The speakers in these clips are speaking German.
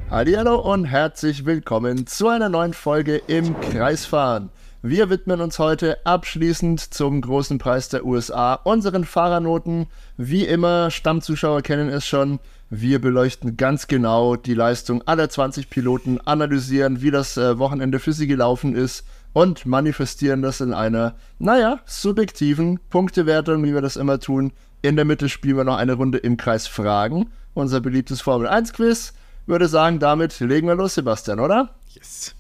Hallihallo und herzlich willkommen zu einer neuen Folge im Kreisfahren. Wir widmen uns heute abschließend zum großen Preis der USA unseren Fahrernoten. Wie immer, Stammzuschauer kennen es schon, wir beleuchten ganz genau die Leistung aller 20 Piloten, analysieren, wie das Wochenende für sie gelaufen ist und manifestieren das in einer, subjektiven Punktewertung, wie wir das immer tun. In der Mitte spielen wir noch eine Runde im Kreis Fragen, unser beliebtes Formel-1-Quiz. Würde sagen, damit legen wir los, Sebastian, oder? Yes.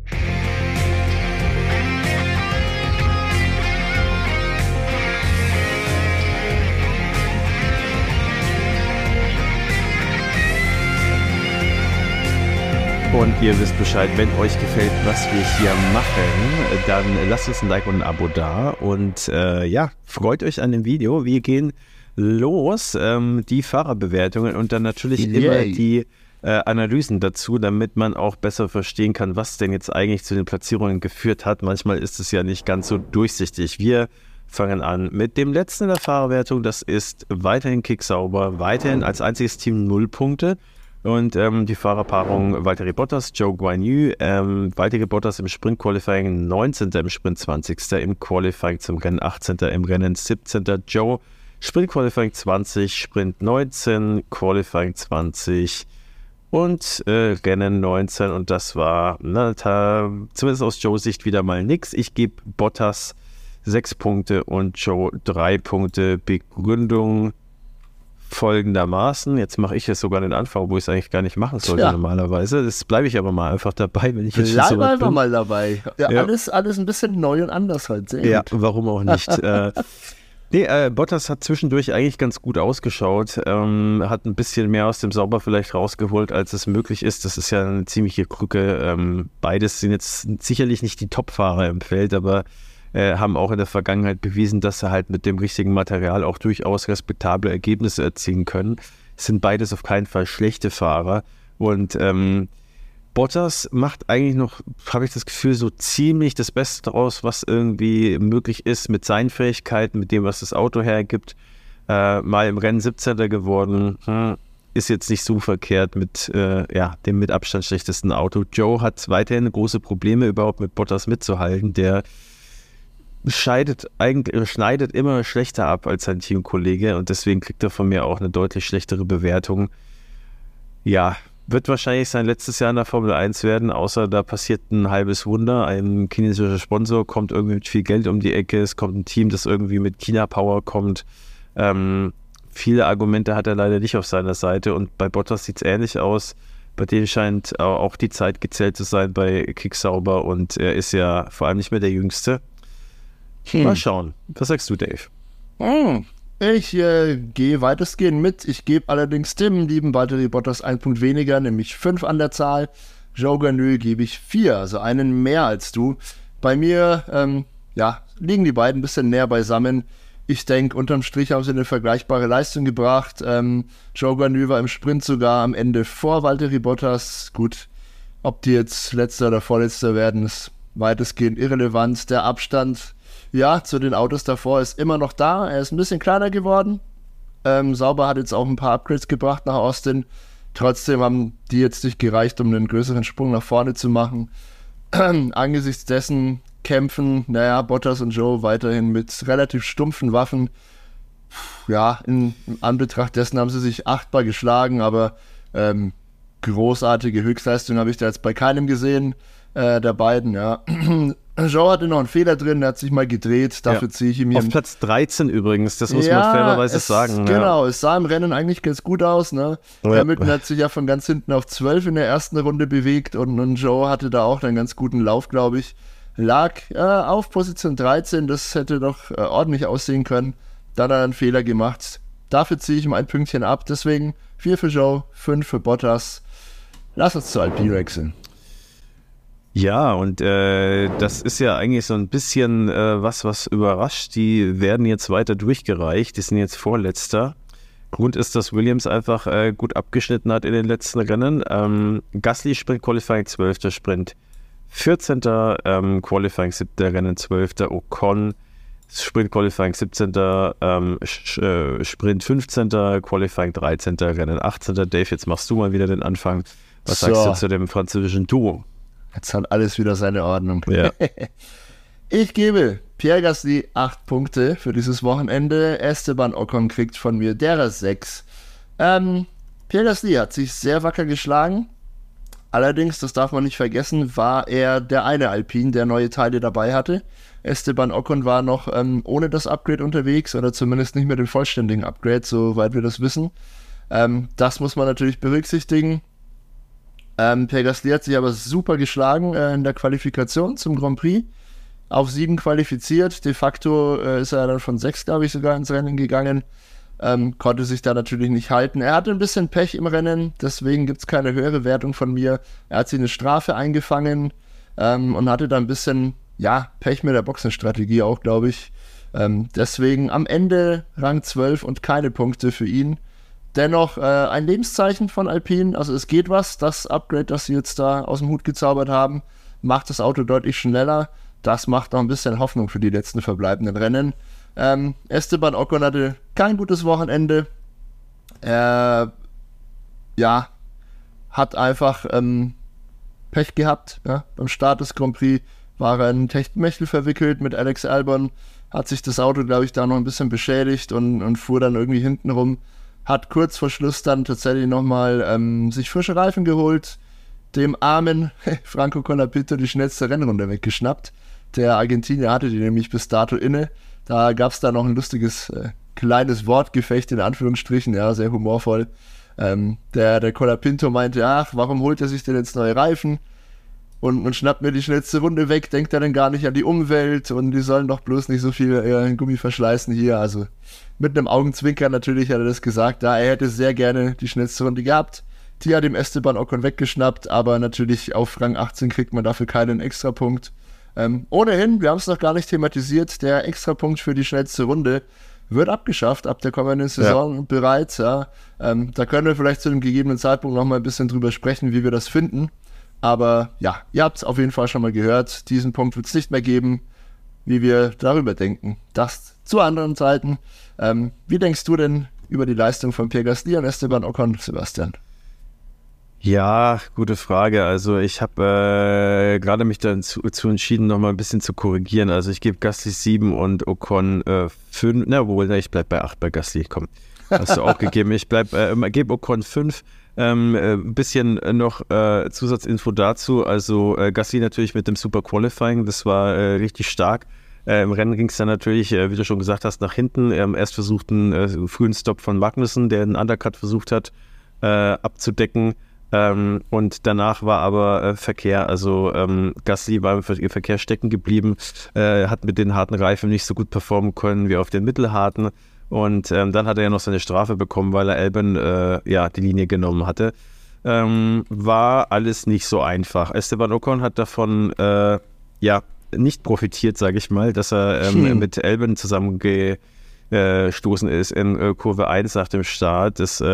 Und ihr wisst Bescheid, wenn euch gefällt, was wir hier machen, dann lasst uns ein Like und ein Abo da. Und freut euch an dem Video. Wir gehen los, die Fahrerbewertungen und dann natürlich immer die Analysen dazu, damit man auch besser verstehen kann, was denn jetzt eigentlich zu den Platzierungen geführt hat. Manchmal ist es ja nicht ganz so durchsichtig. Wir fangen an mit dem letzten in der Fahrerwertung. Das ist weiterhin Kick-Sauber, weiterhin als einziges Team 0 Punkte. Und die Fahrerpaarung Valtteri Bottas, Zhou Guanyu, Valtteri Bottas im Sprint-Qualifying 19. im Sprint 20. im Qualifying zum Rennen 18. im Rennen 17. Zhou, Sprint-Qualifying 20, Sprint 19, Qualifying 20 und Rennen 19. Und das war zumindest aus Zhous Sicht wieder mal nix. Ich gebe Bottas 6 Punkte und Zhou 3 Punkte. Begründung folgendermaßen, jetzt mache ich jetzt sogar den Anfang, wo ich es eigentlich gar nicht machen sollte normalerweise. Das bleibe ich aber mal einfach dabei, wenn ich jetzt schon so weit bin. Bleib einfach mal dabei. Ja. Alles ein bisschen neu und anders halt. Ja, warum auch nicht. Bottas hat zwischendurch eigentlich ganz gut ausgeschaut, hat ein bisschen mehr aus dem Sauber vielleicht rausgeholt, als es möglich ist. Das ist ja eine ziemliche Krücke. Beides sind jetzt sicherlich nicht die Top-Fahrer im Feld, aber haben auch in der Vergangenheit bewiesen, dass sie halt mit dem richtigen Material auch durchaus respektable Ergebnisse erzielen können. Es sind beides auf keinen Fall schlechte Fahrer. Und Bottas macht eigentlich noch, habe ich das Gefühl, so ziemlich das Beste daraus, was irgendwie möglich ist mit seinen Fähigkeiten, mit dem, was das Auto hergibt. Mal im Rennen 17. geworden, ist jetzt nicht so verkehrt mit dem mit Abstand schlechtesten Auto. Zhou hat weiterhin große Probleme, überhaupt mit Bottas mitzuhalten. Der schneidet immer schlechter ab als sein Teamkollege und deswegen kriegt er von mir auch eine deutlich schlechtere Bewertung. Ja, wird wahrscheinlich sein letztes Jahr in der Formel 1 werden, außer da passiert ein halbes Wunder. Ein chinesischer Sponsor kommt irgendwie mit viel Geld um die Ecke, es kommt ein Team, das irgendwie mit China-Power kommt. Viele Argumente hat er leider nicht auf seiner Seite und bei Bottas sieht es ähnlich aus. Bei dem scheint auch die Zeit gezählt zu sein bei Kick-Sauber und er ist ja vor allem nicht mehr der Jüngste. Mal schauen. Was sagst du, Dave? Ich gehe weitestgehend mit. Ich gebe allerdings dem lieben Valtteri Bottas 1 Punkt weniger, nämlich 5 an der Zahl. Zhou Guanyu gebe ich 4, also einen mehr als du. Bei mir liegen die beiden ein bisschen näher beisammen. Ich denke, unterm Strich haben sie eine vergleichbare Leistung gebracht. Zhou Guanyu war im Sprint sogar am Ende vor Valtteri Bottas. Gut, ob die jetzt Letzter oder Vorletzter werden, ist weitestgehend irrelevant. Der Abstand zu den Autos davor ist immer noch da. Er ist ein bisschen kleiner geworden. Sauber hat jetzt auch ein paar Upgrades gebracht nach Austin. Trotzdem haben die jetzt nicht gereicht, um einen größeren Sprung nach vorne zu machen. Angesichts dessen kämpfen, Bottas und Zhou weiterhin mit relativ stumpfen Waffen. In Anbetracht dessen haben sie sich 8-mal geschlagen, aber großartige Höchstleistung habe ich da jetzt bei keinem gesehen, der beiden, Zhou hatte noch einen Fehler drin, der hat sich mal gedreht, dafür ziehe ich ihm hier... Auf Platz 13 übrigens, das muss man fairerweise sagen. Genau, es sah im Rennen eigentlich ganz gut aus, ne? Hamilton hat sich ja von ganz hinten auf 12 in der ersten Runde bewegt und Zhou hatte da auch einen ganz guten Lauf, glaube ich. Lag auf Position 13, das hätte doch ordentlich aussehen können. Dann hat er einen Fehler gemacht. Dafür ziehe ich ihm ein Pünktchen ab, deswegen 4 für Zhou, 5 für Bottas. Lass uns zu Alpine wechseln. Ja, und das ist ja eigentlich so ein bisschen was überrascht. Die werden jetzt weiter durchgereicht. Die sind jetzt Vorletzter. Grund ist, dass Williams einfach gut abgeschnitten hat in den letzten Rennen. Gasly Sprint Qualifying 12. Sprint 14. Qualifying 7. Rennen 12. Ocon Sprint Qualifying 17. Sprint 15. Qualifying 13. Rennen 18. Dave, jetzt machst du mal wieder den Anfang. Was sagst du zu dem französischen Duo? Jetzt hat alles wieder seine Ordnung. Ja. Ich gebe Pierre Gasly 8 Punkte für dieses Wochenende. Esteban Ocon kriegt von mir derer 6. Pierre Gasly hat sich sehr wacker geschlagen. Allerdings, das darf man nicht vergessen, war er der eine Alpine, der neue Teile dabei hatte. Esteban Ocon war noch ohne das Upgrade unterwegs oder zumindest nicht mit dem vollständigen Upgrade, soweit wir das wissen. Das muss man natürlich berücksichtigen. Pierre Gasly hat sich aber super geschlagen in der Qualifikation zum Grand Prix. Auf 7 qualifiziert. De facto ist er dann von 6, glaube ich, sogar ins Rennen gegangen. Konnte sich da natürlich nicht halten. Er hatte ein bisschen Pech im Rennen, deswegen gibt es keine höhere Wertung von mir. Er hat sich eine Strafe eingefangen und hatte da ein bisschen Pech mit der Boxenstrategie auch, glaube ich. Deswegen am Ende Rang 12 und keine Punkte für ihn. Dennoch ein Lebenszeichen von Alpine. Also es geht was. Das Upgrade, das sie jetzt da aus dem Hut gezaubert haben, macht das Auto deutlich schneller. Das macht noch ein bisschen Hoffnung für die letzten verbleibenden Rennen. Esteban Ocon hatte kein gutes Wochenende. Er hat einfach Pech gehabt. Ja? Beim Start des Grand Prix war er in Techtelmechtel verwickelt mit Alex Albon. Hat sich das Auto, glaube ich, da noch ein bisschen beschädigt und fuhr dann irgendwie hinten rum. Hat kurz vor Schluss dann tatsächlich nochmal sich frische Reifen geholt. Dem armen Franco Colapinto die schnellste Rennrunde weggeschnappt. Der Argentinier hatte die nämlich bis dato inne. Da gab es da noch ein lustiges kleines Wortgefecht in Anführungsstrichen, ja, sehr humorvoll. Der Colapinto meinte, ach, warum holt er sich denn jetzt neue Reifen? Und schnappt mir die schnellste Runde weg, denkt er dann gar nicht an die Umwelt und die sollen doch bloß nicht so viel Gummi verschleißen hier. Also mit einem Augenzwinker natürlich hat er das gesagt, er hätte sehr gerne die schnellste Runde gehabt. Die hat dem Esteban Ocon weggeschnappt, aber natürlich auf Rang 18 kriegt man dafür keinen Extrapunkt. Ohnehin, wir haben es noch gar nicht thematisiert, der Extrapunkt für die schnellste Runde wird abgeschafft ab der kommenden Saison bereits. Ja. Da können wir vielleicht zu einem gegebenen Zeitpunkt noch mal ein bisschen drüber sprechen, wie wir das finden. Aber ja, ihr habt es auf jeden Fall schon mal gehört. Diesen Punkt wird es nicht mehr geben, wie wir darüber denken. Das zu anderen Zeiten. Wie denkst du denn über die Leistung von Pierre Gasly und Esteban Ocon, Sebastian? Ja, gute Frage. Also ich habe gerade mich dazu entschieden, noch mal ein bisschen zu korrigieren. Also ich gebe Gasly 7 und Ocon 5. Ich bleibe bei 8 bei Gasly. Komm, hast du auch gegeben. Ich gebe Ocon 5. Ein bisschen noch Zusatzinfo dazu. Also Gasly natürlich mit dem Super Qualifying. Das war richtig stark. Im Rennen ging es dann natürlich, wie du schon gesagt hast, nach hinten. Erst versucht einen frühen Stop von Magnussen, der einen Undercut versucht hat abzudecken. Und danach war aber Verkehr, also Gasly war im Verkehr stecken geblieben, hat mit den harten Reifen nicht so gut performen können wie auf den mittelharten und dann hat er ja noch seine Strafe bekommen, weil er Albon die Linie genommen hatte. War alles nicht so einfach. Esteban Ocon hat davon nicht profitiert, sage ich mal, dass er mit Albon zusammengestoßen ist in Kurve 1 nach dem Start. Das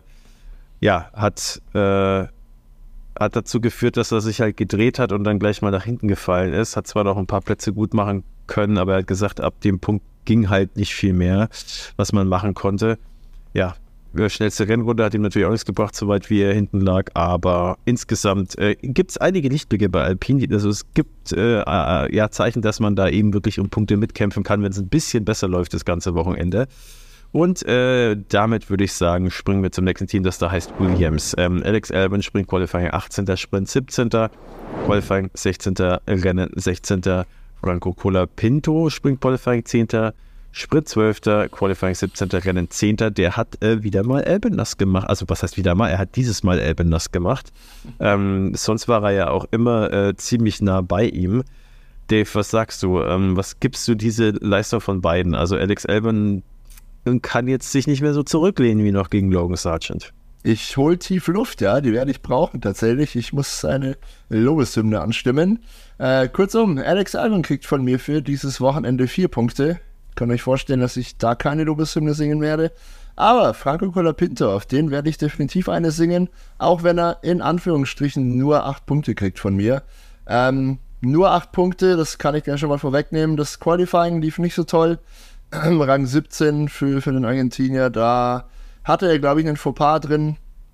hat dazu geführt, dass er sich halt gedreht hat und dann gleich mal nach hinten gefallen ist. Hat zwar noch ein paar Plätze gut machen können, aber er hat gesagt, ab dem Punkt ging halt nicht viel mehr, was man machen konnte. Ja, die schnellste Rennrunde hat ihm natürlich auch nichts gebracht, soweit wie er hinten lag, aber insgesamt gibt es einige Lichtblicke bei Alpine. Also es gibt Zeichen, dass man da eben wirklich um Punkte mitkämpfen kann, wenn es ein bisschen besser läuft das ganze Wochenende. Und damit würde ich sagen, springen wir zum nächsten Team, das da heißt Williams. Alex Albon springt Qualifying 18. Sprint 17. Qualifying 16. Rennen 16. Franco Colapinto springt Qualifying 10. Sprint 12. Qualifying 17. Rennen 10. Der hat wieder mal Albon nass gemacht. Also was heißt wieder mal? Er hat dieses Mal Albon nass gemacht. Sonst war er ja auch immer ziemlich nah bei ihm. Dave, was sagst du? Was gibst du diese Leistung von beiden? Also Alex Albon kann jetzt sich nicht mehr so zurücklehnen wie noch gegen Logan Sargent. Ich hole tief Luft, ja, die werde ich brauchen tatsächlich. Ich muss eine Lobeshymne anstimmen. Kurzum, Alex Albon kriegt von mir für dieses Wochenende 4 Punkte. Könnt euch vorstellen, dass ich da keine Lobeshymne singen werde. Aber Franco Colapinto, auf den werde ich definitiv eine singen, auch wenn er in Anführungsstrichen nur 8 Punkte kriegt von mir. Nur 8 Punkte, das kann ich gleich schon mal vorwegnehmen. Das Qualifying lief nicht so toll. Rang 17 für den Argentinier, da hatte er, glaube ich, einen Fauxpas drin.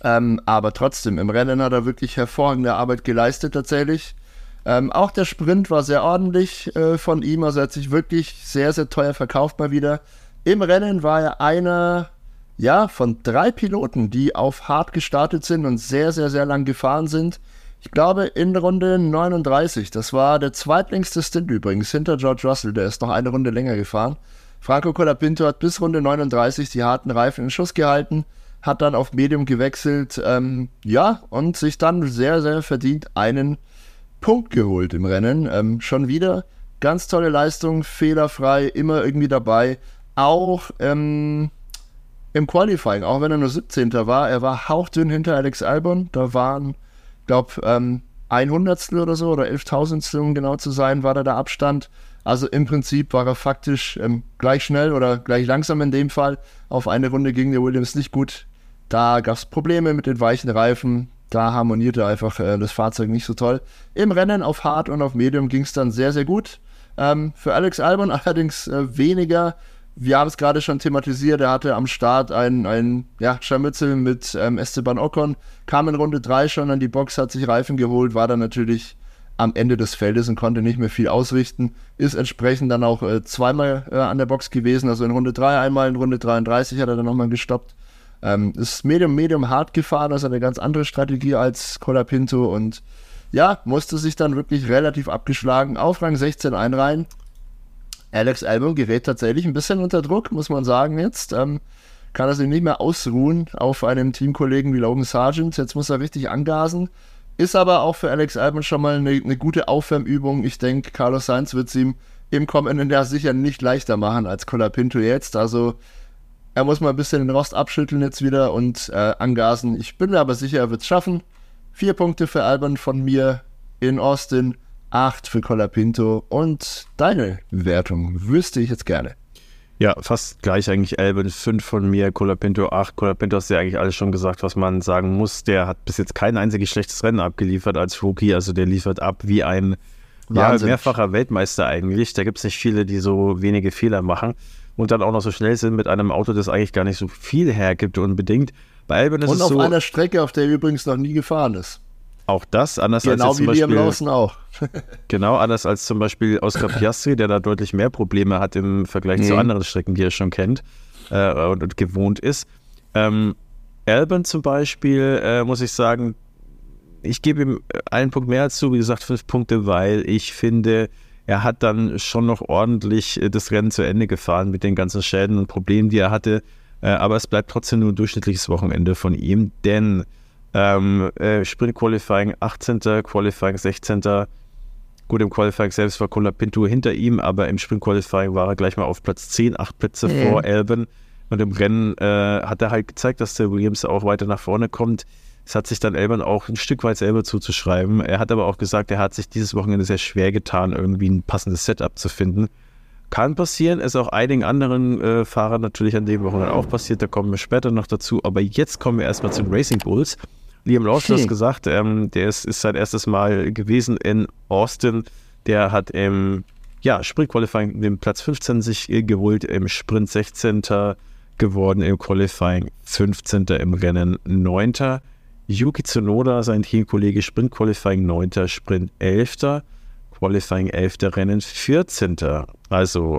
Aber trotzdem, im Rennen hat er wirklich hervorragende Arbeit geleistet tatsächlich. Auch der Sprint war sehr ordentlich von ihm, also er hat sich wirklich sehr, sehr teuer verkauft mal wieder. Im Rennen war er einer, ja, von 3 Piloten, die auf hart gestartet sind und sehr, sehr, sehr lang gefahren sind. Ich glaube in Runde 39, das war der zweitlängste Stint übrigens, hinter George Russell, der ist noch eine Runde länger gefahren. Franco Colapinto hat bis Runde 39 die harten Reifen in Schuss gehalten, hat dann auf Medium gewechselt, und sich dann sehr, sehr verdient einen Punkt geholt im Rennen. Schon wieder ganz tolle Leistung, fehlerfrei, immer irgendwie dabei. Auch im Qualifying, auch wenn er nur 17. war, er war hauchdünn hinter Alex Albon. Da waren, glaube ein Hundertstel oder so, oder 11.000, um genau zu sein, war da der Abstand. Also im Prinzip war er faktisch gleich schnell oder gleich langsam in dem Fall. Auf eine Runde ging der Williams nicht gut. Da gab es Probleme mit den weichen Reifen. Da harmonierte einfach das Fahrzeug nicht so toll. Im Rennen auf Hard und auf Medium ging es dann sehr, sehr gut. Für Alex Albon allerdings weniger. Wir haben es gerade schon thematisiert, er hatte am Start ein Scharmützel mit Esteban Ocon, kam in Runde 3 schon an die Box, hat sich Reifen geholt, war dann natürlich am Ende des Feldes und konnte nicht mehr viel ausrichten, ist entsprechend dann auch zweimal an der Box gewesen, also in Runde 3 einmal, in Runde 33 hat er dann nochmal gestoppt. Ist Medium hart gefahren, also eine ganz andere Strategie als Colapinto und ja, musste sich dann wirklich relativ abgeschlagen auf Rang 16 einreihen. Alex Albon gerät tatsächlich ein bisschen unter Druck, muss man sagen jetzt. Kann er sich nicht mehr ausruhen auf einem Teamkollegen wie Logan Sargent. Jetzt muss er richtig angasen. Ist aber auch für Alex Albon schon mal eine gute Aufwärmübung. Ich denke, Carlos Sainz wird es ihm im kommenden Jahr sicher nicht leichter machen als Colapinto jetzt. Also er muss mal ein bisschen den Rost abschütteln jetzt wieder und angasen. Ich bin mir aber sicher, er wird es schaffen. 4 Punkte für Albon von mir in Austin. 8 für Colapinto und deine Wertung wüsste ich jetzt gerne. Ja, fast gleich eigentlich. Albon 5 von mir, Colapinto 8. Colapinto hast ja eigentlich alles schon gesagt, was man sagen muss. Der hat bis jetzt kein einziges schlechtes Rennen abgeliefert als Rookie. Also der liefert ab wie ein mehrfacher Weltmeister eigentlich. Da gibt es nicht viele, die so wenige Fehler machen und dann auch noch so schnell sind mit einem Auto, das eigentlich gar nicht so viel hergibt unbedingt. Bei Albon ist es so... Und auf einer Strecke, auf der er übrigens noch nie gefahren ist. Auch das, anders als genau jetzt zum wie Liam Lawson auch. Genau, anders als zum Beispiel Oscar Piastri, der da deutlich mehr Probleme hat im Vergleich zu anderen Strecken, die er schon kennt und gewohnt ist. Albon zum Beispiel, muss ich sagen, ich gebe ihm einen Punkt mehr als zu, wie gesagt 5 Punkte, weil ich finde, er hat dann schon noch ordentlich das Rennen zu Ende gefahren mit den ganzen Schäden und Problemen, die er hatte. Aber es bleibt trotzdem nur ein durchschnittliches Wochenende von ihm, denn Sprint Qualifying 18., Qualifying 16. Gut, im Qualifying selbst war Colapinto hinter ihm, aber im Sprint Qualifying war er gleich mal auf Platz 10, 8 Plätze vor Albon. Und im Rennen hat er halt gezeigt, dass der Williams auch weiter nach vorne kommt. Es hat sich dann Albon auch ein Stück weit selber zuzuschreiben. Er hat aber auch gesagt, er hat sich dieses Wochenende sehr schwer getan, irgendwie ein passendes Setup zu finden. Kann passieren, ist auch einigen anderen Fahrern natürlich an dem Wochenende auch passiert, da kommen wir später noch dazu. Aber jetzt kommen wir erstmal zu den Racing Bulls. Liam Lawson hat gesagt, der ist sein erstes Mal gewesen in Austin. Der hat im Sprint Qualifying den Platz 15 sich geholt, im Sprint 16. geworden, im Qualifying 15. im Rennen 9. Yuki Tsunoda, sein Teamkollege, Sprint Qualifying 9. Sprint 11. Qualifying 11. Rennen 14. Also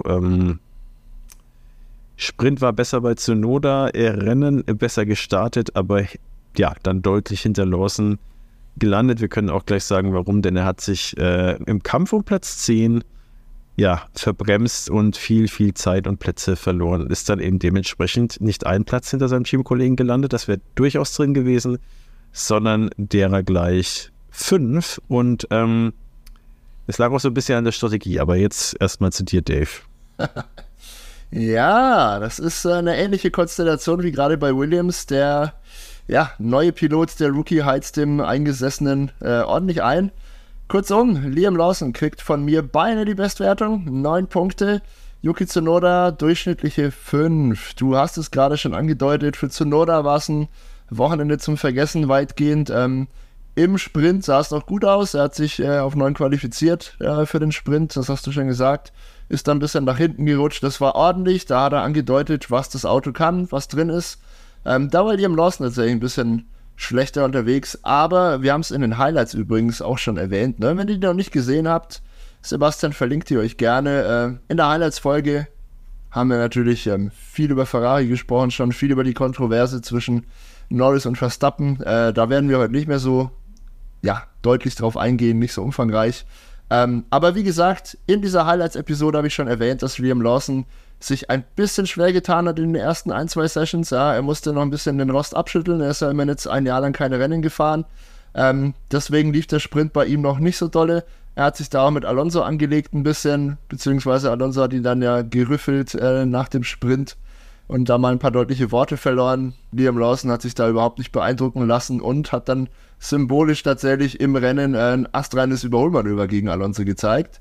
Sprint war besser bei Tsunoda, Rennen besser gestartet, aber ja, dann deutlich hinter Lawson gelandet. Wir können auch gleich sagen, warum, denn er hat sich im Kampf um Platz 10 verbremst und viel Zeit und Plätze verloren. Ist dann eben dementsprechend nicht ein Platz hinter seinem Teamkollegen gelandet, das wäre durchaus drin gewesen, sondern derer gleich 5 und es lag auch so ein bisschen an der Strategie, aber jetzt erstmal zu dir, Dave. Ja, das ist eine ähnliche Konstellation wie gerade bei Williams, der neue Pilot, der Rookie, heizt dem Eingesessenen ordentlich ein. Kurzum, Liam Lawson kriegt von mir beinahe die Bestwertung, 9 Punkte. Yuki Tsunoda, durchschnittliche 5. Du hast es gerade schon angedeutet, für Tsunoda war es ein Wochenende zum Vergessen weitgehend. Im Sprint sah es noch gut aus, er hat sich auf 9 qualifiziert für den Sprint, das hast du schon gesagt. Ist dann ein bisschen nach hinten gerutscht, das war ordentlich, da hat er angedeutet, was das Auto kann, was drin ist. Da war Liam Lawson tatsächlich ein bisschen schlechter unterwegs. Aber wir haben es in den Highlights übrigens auch schon erwähnt. Ne? Wenn ihr die noch nicht gesehen habt, Sebastian verlinkt die euch gerne. In der Highlights-Folge haben wir natürlich viel über Ferrari gesprochen, schon viel über die Kontroverse zwischen Norris und Verstappen. Da werden wir heute nicht mehr so deutlich drauf eingehen, nicht so umfangreich. Aber wie gesagt, in dieser Highlights-Episode habe ich schon erwähnt, dass Liam Lawson sich ein bisschen schwer getan hat in den ersten 1-2 Sessions. Ja, er musste noch ein bisschen den Rost abschütteln. Er ist ja immerhin jetzt ein Jahr lang keine Rennen gefahren. Deswegen lief der Sprint bei ihm noch nicht so dolle. Er hat sich da auch mit Alonso angelegt ein bisschen, beziehungsweise Alonso hat ihn dann ja gerüffelt nach dem Sprint und da mal ein paar deutliche Worte verloren. Liam Lawson hat sich da überhaupt nicht beeindrucken lassen und hat dann symbolisch tatsächlich im Rennen ein astreines Überholmanöver gegen Alonso gezeigt.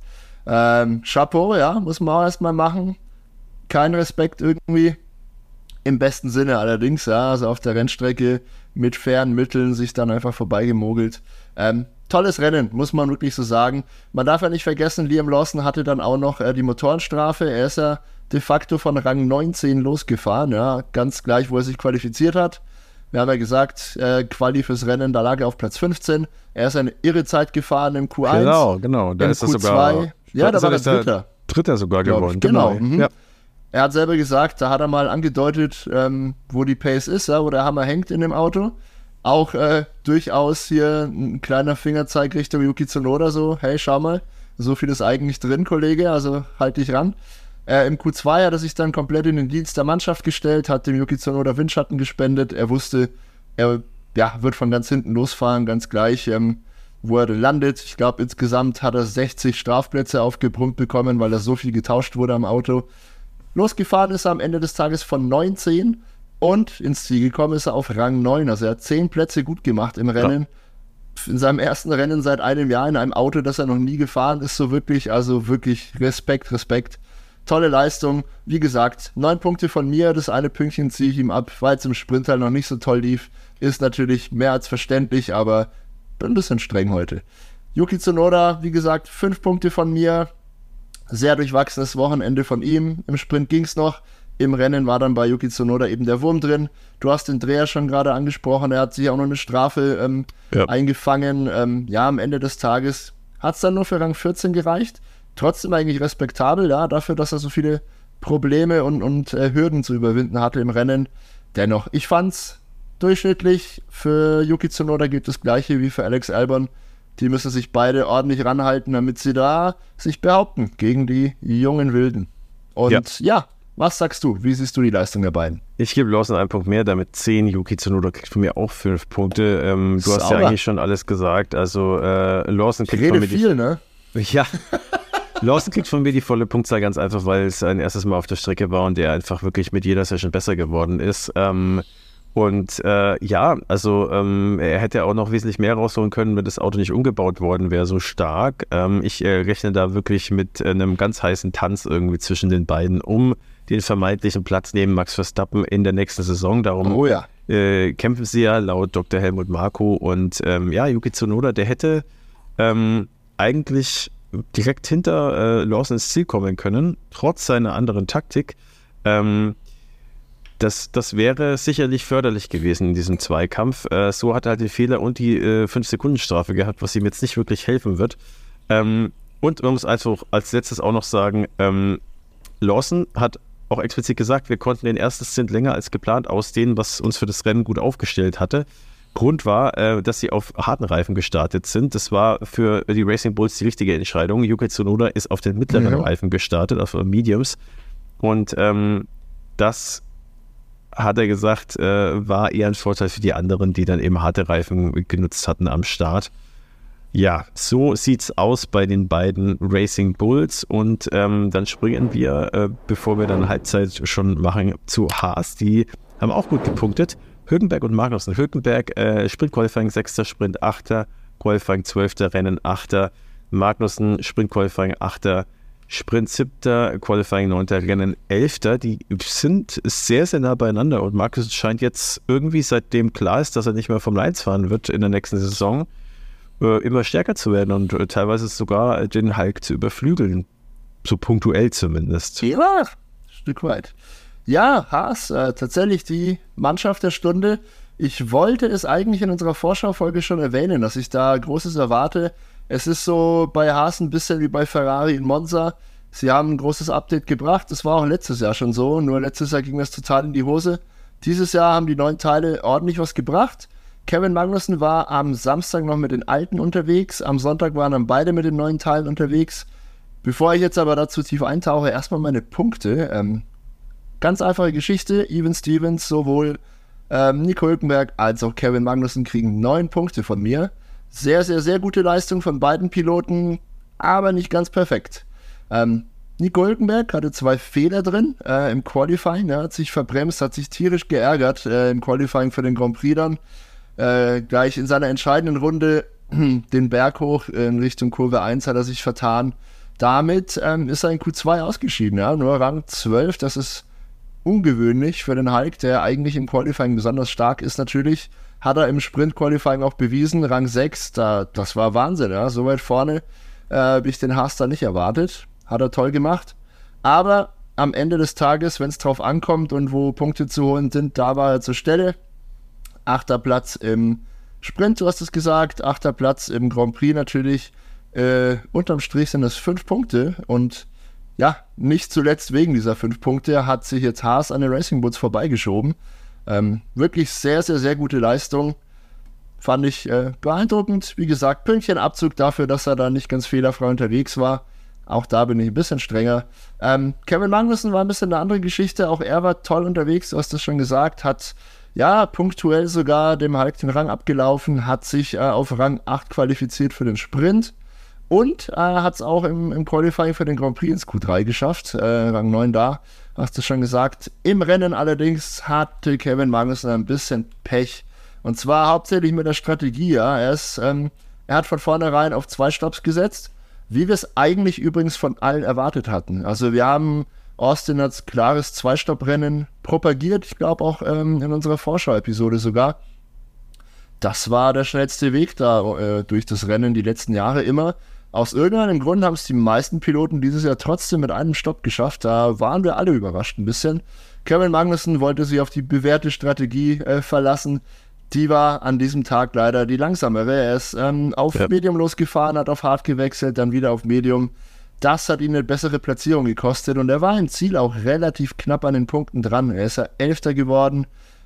Chapeau, ja, muss man auch erstmal machen. Kein Respekt irgendwie, im besten Sinne allerdings, ja, also auf der Rennstrecke mit fairen Mitteln sich dann einfach vorbeigemogelt. Tolles Rennen, muss man wirklich so sagen. Man darf ja nicht vergessen, Liam Lawson hatte dann auch noch die Motorenstrafe. Er ist ja de facto von Rang 19 losgefahren, ja, ganz gleich, wo er sich qualifiziert hat. Wir haben ja gesagt, Quali fürs Rennen, da lag er auf Platz 15. Er ist eine irre Zeit gefahren im Q1. Genau. Da ist Q2, das sogar. Ja, da war er Dritter sogar geworden. Genau. Ja. Er hat selber gesagt, da hat er mal angedeutet, wo die Pace ist, ja, wo der Hammer hängt in dem Auto. Auch durchaus hier ein kleiner Fingerzeig Richtung Yuki Tsunoda, so, hey, schau mal, so viel ist eigentlich drin, Kollege, also halt dich ran. Im Q2 hat er sich dann komplett in den Dienst der Mannschaft gestellt, hat dem Yuki Tsunoda Windschatten gespendet. Er wusste, er wird von ganz hinten losfahren, ganz gleich, wo er landet. Ich glaube, insgesamt hat er 60 Strafplätze aufgebrummt bekommen, weil er so viel getauscht wurde am Auto. Losgefahren ist er am Ende des Tages von 19 und ins Ziel gekommen ist er auf Rang 9. Also er hat 10 Plätze gut gemacht im Rennen. Ja. In seinem ersten Rennen seit einem Jahr in einem Auto, das er noch nie gefahren ist, so wirklich, also wirklich Respekt. Tolle Leistung. Wie gesagt, 9 Punkte von mir, das eine Pünktchen ziehe ich ihm ab, weil es im Sprint halt noch nicht so toll lief. Ist natürlich mehr als verständlich, aber bin ein bisschen streng heute. Yuki Tsunoda, wie gesagt, 5 Punkte von mir. Sehr durchwachsenes Wochenende von ihm. Im Sprint ging es noch. Im Rennen war dann bei Yuki Tsunoda eben der Wurm drin. Du hast den Dreher schon gerade angesprochen. Er hat sich auch noch eine Strafe eingefangen. Am Ende des Tages hat es dann nur für Rang 14 gereicht. Trotzdem eigentlich respektabel, ja, dafür, dass er so viele Probleme und Hürden zu überwinden hatte im Rennen. Dennoch, ich fand's durchschnittlich. Für Yuki Tsunoda gilt das Gleiche wie für Alex Albon. Die müssen sich beide ordentlich ranhalten, damit sie da sich behaupten gegen die jungen Wilden. Und ja, was sagst du? Wie siehst du die Leistung der beiden? Ich gebe Lawson einen Punkt mehr, damit 10. Yuki Tsunoda kriegt von mir auch 5 Punkte. Du hast ja eigentlich schon alles gesagt. Also Lawson kriegt von mir viel, ne? Ja. Lawson kriegt von mir die volle Punktzahl ganz einfach, weil es sein erstes Mal auf der Strecke war und er einfach wirklich mit jeder Session besser geworden ist. Er hätte auch noch wesentlich mehr rausholen können, wenn das Auto nicht umgebaut worden wäre, so stark. Ich rechne da wirklich mit einem ganz heißen Tanz irgendwie zwischen den beiden um den vermeintlichen Platz neben Max Verstappen in der nächsten Saison. Darum kämpfen sie ja laut Dr. Helmut Marko. Und Yuki Tsunoda, der hätte eigentlich direkt hinter Lawson ins Ziel kommen können, trotz seiner anderen Taktik. Das wäre sicherlich förderlich gewesen in diesem Zweikampf. So hat er halt den Fehler und die 5-Sekunden-Strafe gehabt, was ihm jetzt nicht wirklich helfen wird. Und man muss einfach als letztes auch noch sagen, Lawson hat auch explizit gesagt, wir konnten den ersten Stint länger als geplant ausdehnen, was uns für das Rennen gut aufgestellt hatte. Grund war, dass sie auf harten Reifen gestartet sind. Das war für die Racing Bulls die richtige Entscheidung. Yuki Tsunoda ist auf den mittleren Reifen gestartet, auf Mediums. Und das hat er gesagt, war eher ein Vorteil für die anderen, die dann eben harte Reifen genutzt hatten am Start. Ja, so sieht's aus bei den beiden Racing Bulls und dann springen wir, bevor wir dann Halbzeit schon machen, zu Haas. Die haben auch gut gepunktet. Hülkenberg und Magnussen. Hülkenberg, Sprint-Qualifying 6., Sprint 8., Qualifying 12., Rennen 8., Magnussen, Sprint-Qualifying 8., Sprint 7., Qualifying 9., Rennen 11. Die sind sehr, sehr nah beieinander und Magnussen scheint jetzt irgendwie, seitdem klar ist, dass er nicht mehr Formel 1 fahren wird in der nächsten Saison, immer stärker zu werden und teilweise sogar den Hulk zu überflügeln. So punktuell zumindest. Ja, ein Stück weit. Ja, Haas, tatsächlich die Mannschaft der Stunde. Ich wollte es eigentlich in unserer Vorschaufolge schon erwähnen, dass ich da Großes erwarte. Es ist so bei Haas ein bisschen wie bei Ferrari in Monza. Sie haben ein großes Update gebracht. Das war auch letztes Jahr schon so. Nur letztes Jahr ging das total in die Hose. Dieses Jahr haben die neuen Teile ordentlich was gebracht. Kevin Magnussen war am Samstag noch mit den alten unterwegs. Am Sonntag waren dann beide mit den neuen Teilen unterwegs. Bevor ich jetzt aber dazu tief eintauche, erstmal meine Punkte. Ganz einfache Geschichte. Even Stevens, sowohl Nico Hülkenberg als auch Kevin Magnussen kriegen 9 Punkte von mir. Sehr, sehr, sehr gute Leistung von beiden Piloten, aber nicht ganz perfekt. Nico Hülkenberg hatte 2 Fehler drin im Qualifying. Er hat sich verbremst, hat sich tierisch geärgert im Qualifying für den Grand Prix dann. Gleich in seiner entscheidenden Runde den Berg hoch in Richtung Kurve 1 hat er sich vertan. Damit ist er in Q2 ausgeschieden. Ja? Nur Rang 12, das ist ungewöhnlich für den Hulk, der eigentlich im Qualifying besonders stark ist natürlich. Hat er im Sprint-Qualifying auch bewiesen. Rang 6, das war Wahnsinn. Ja? So weit vorne habe ich den Haas da nicht erwartet. Hat er toll gemacht. Aber am Ende des Tages, wenn es drauf ankommt und wo Punkte zu holen sind, da war er zur Stelle. 8. Platz im Sprint, du hast es gesagt. 8. Platz im Grand Prix natürlich. Unterm Strich sind es 5 Punkte. Und ja, nicht zuletzt wegen dieser 5 Punkte hat sich jetzt Haas an den Racing Bulls vorbeigeschoben. Wirklich sehr, sehr, sehr gute Leistung. Fand ich beeindruckend. Wie gesagt, Pünktchenabzug dafür, dass er da nicht ganz fehlerfrei unterwegs war. Auch da bin ich ein bisschen strenger. Kevin Magnussen war ein bisschen eine andere Geschichte. Auch er war toll unterwegs, du hast das schon gesagt. Hat ja punktuell sogar dem Hulk den Rang abgelaufen. Hat sich auf Rang 8 qualifiziert für den Sprint. Und hat es auch im Qualifying für den Grand Prix ins Q3 geschafft. Rang 9 da, hast du schon gesagt. Im Rennen allerdings hatte Kevin Magnussen ein bisschen Pech. Und zwar hauptsächlich mit der Strategie. Ja. Er hat von vornherein auf 2 Stopps gesetzt, wie wir es eigentlich übrigens von allen erwartet hatten. Also wir haben Austin als klares 2-Stopp-Rennen propagiert. Ich glaube auch in unserer Vorschau-Episode sogar. Das war der schnellste Weg da durch das Rennen die letzten Jahre immer. Aus irgendeinem Grund haben es die meisten Piloten dieses Jahr trotzdem mit einem Stopp geschafft. Da waren wir alle überrascht ein bisschen. Kevin Magnussen wollte sich auf die bewährte Strategie verlassen. Die war an diesem Tag leider die langsamere. Er ist auf Medium losgefahren, hat auf Hard gewechselt, dann wieder auf Medium. Das hat ihn eine bessere Platzierung gekostet und er war im Ziel auch relativ knapp an den Punkten dran. Er ist ja 11. geworden.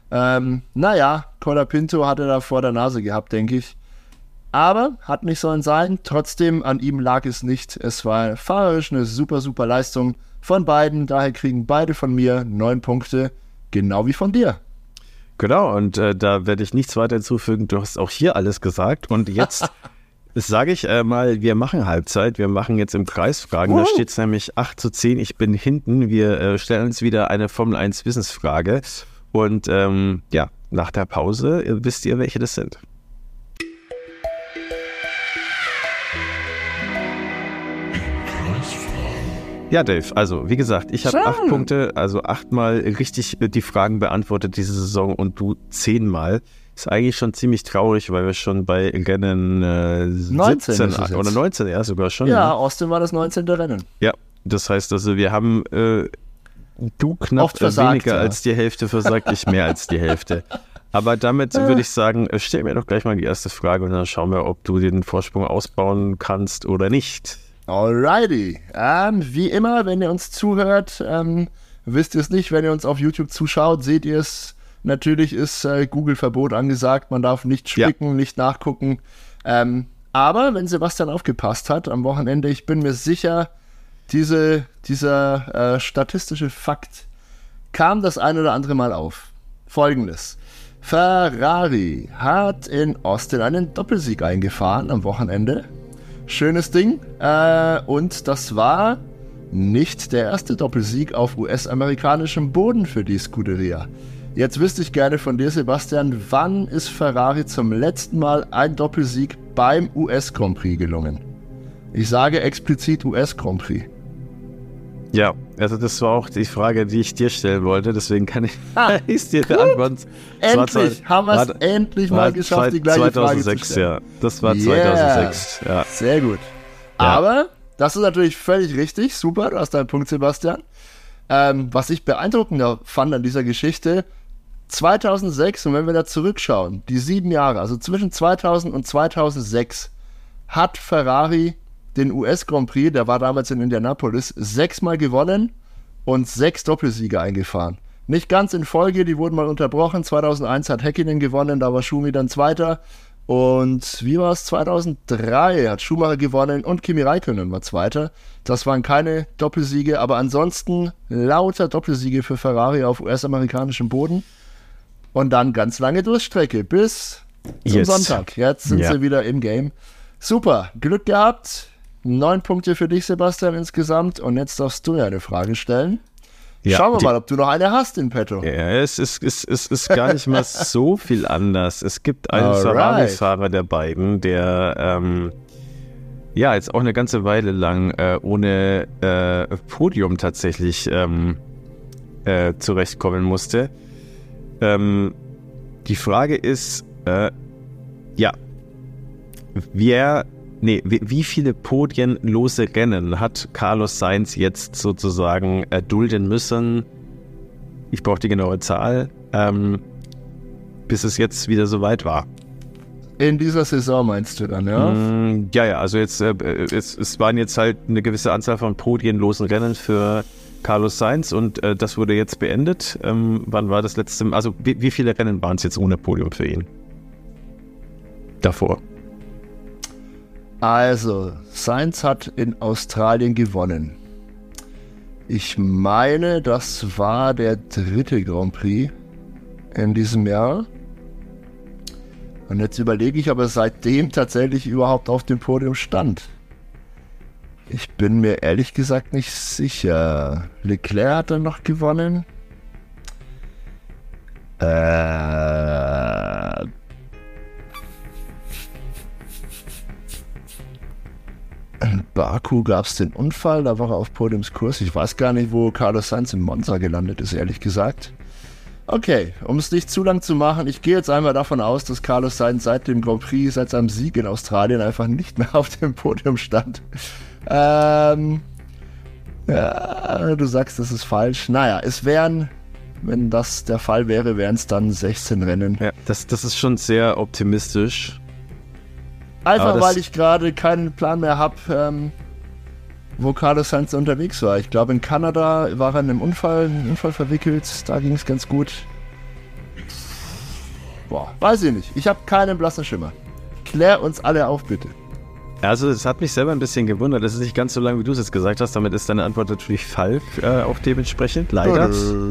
Colapinto hatte da vor der Nase gehabt, denke ich. Aber hat nicht sollen sein. Trotzdem, an ihm lag es nicht. Es war fahrerisch eine super, super Leistung von beiden. Daher kriegen beide von mir 9 Punkte, genau wie von dir. Genau, und da werde ich nichts weiter hinzufügen. Du hast auch hier alles gesagt. Und jetzt sage ich mal, wir machen Halbzeit. Wir machen jetzt im Kreis Fragen. Da steht es nämlich 8:10. Ich bin hinten. Wir stellen uns wieder eine Formel 1 Wissensfrage. Und nach der Pause wisst ihr, welche das sind. Ja, Dave, also wie gesagt, ich habe 8 Punkte, also 8-mal richtig die Fragen beantwortet diese Saison und du 10-mal. Ist eigentlich schon ziemlich traurig, weil wir schon bei Rennen 17 oder 19 ja sogar schon. Ja, Austin war das 19. Rennen. Ja, das heißt also, wir haben du knapp weniger als die Hälfte versagt, ich mehr als die Hälfte. Aber damit würde ich sagen, stell mir doch gleich mal die erste Frage und dann schauen wir, ob du den Vorsprung ausbauen kannst oder nicht. Alrighty. Wie immer, wenn ihr uns zuhört, wisst ihr es nicht. Wenn ihr uns auf YouTube zuschaut, seht ihr es. Natürlich ist Google-Verbot angesagt. Man darf nicht spicken, nicht nachgucken. Aber wenn Sebastian aufgepasst hat am Wochenende, ich bin mir sicher, dieser statistische Fakt kam das ein oder andere Mal auf. Folgendes. Ferrari hat in Austin einen Doppelsieg eingefahren am Wochenende. Schönes Ding. Und das war nicht der erste Doppelsieg auf US-amerikanischem Boden für die Scuderia. Jetzt wüsste ich gerne von dir, Sebastian, wann ist Ferrari zum letzten Mal ein Doppelsieg beim US-Grand Prix gelungen? Ich sage explizit US-Grand Prix. Ja, also das war auch die Frage, die ich dir stellen wollte, deswegen kann ich dir beantworten. Endlich haben wir es endlich mal geschafft, die gleiche 2006, Frage zu stellen. Ja, das war 2006. Ja. Sehr gut. Ja. Aber das ist natürlich völlig richtig, super, du hast deinen Punkt, Sebastian. Was ich beeindruckender fand an dieser Geschichte, 2006, und wenn wir da zurückschauen, die 7 Jahre, also zwischen 2000 und 2006, hat Ferrari den US Grand Prix, der war damals in Indianapolis, 6-mal gewonnen und 6 Doppelsiege eingefahren. Nicht ganz in Folge, die wurden mal unterbrochen. 2001 hat Häkkinen gewonnen, da war Schumi dann Zweiter. Und wie war es? 2003 hat Schumacher gewonnen und Kimi Räikkönen war Zweiter. Das waren keine Doppelsiege, aber ansonsten lauter Doppelsiege für Ferrari auf US-amerikanischem Boden. Und dann ganz lange Durchstrecke bis zum Sonntag. Jetzt sind sie wieder im Game. Super, Glück gehabt. 9 Punkte für dich, Sebastian, insgesamt. Und jetzt darfst du ja eine Frage stellen. Ja, schauen wir mal, ob du noch eine hast in petto. Ja, es ist gar nicht mal so viel anders. Es gibt einen Ferrari-Fahrer der beiden, der jetzt auch eine ganze Weile lang ohne Podium tatsächlich zurechtkommen musste. Die Frage ist, wie viele podienlose Rennen hat Carlos Sainz jetzt sozusagen erdulden müssen? Ich brauche die genaue Zahl, bis es jetzt wieder soweit war. In dieser Saison meinst du dann, ja? Ja, also jetzt es waren jetzt halt eine gewisse Anzahl von podienlosen Rennen für Carlos Sainz und das wurde jetzt beendet. Wann war das letzte? Also wie viele Rennen waren es jetzt ohne Podium für ihn? Davor. Also, Sainz hat in Australien gewonnen. Ich meine, das war der 3. Grand Prix in diesem Jahr. Und jetzt überlege ich, ob er seitdem tatsächlich überhaupt auf dem Podium stand. Ich bin mir ehrlich gesagt nicht sicher. Leclerc hat dann noch gewonnen. In Baku gab es den Unfall, da war er auf Podiumskurs. Ich weiß gar nicht, wo Carlos Sainz in Monza gelandet ist, ehrlich gesagt. Okay, um es nicht zu lang zu machen, ich gehe jetzt einmal davon aus, dass Carlos Sainz seit dem Grand Prix, seit seinem Sieg in Australien einfach nicht mehr auf dem Podium stand. Du sagst, das ist falsch. Naja, es wären, wenn das der Fall wäre, wären es dann 16 Rennen. Ja, das ist schon sehr optimistisch. Einfach weil ich gerade keinen Plan mehr habe, wo Carlos Sainz unterwegs war. Ich glaube, in Kanada war er in einem Unfall verwickelt. Da ging es ganz gut. Boah, weiß ich nicht. Ich habe keinen blassen Schimmer. Klär uns alle auf, bitte. Also, es hat mich selber ein bisschen gewundert. Das ist nicht ganz so lang, wie du es jetzt gesagt hast. Damit ist deine Antwort natürlich falsch, auch dementsprechend. Leider.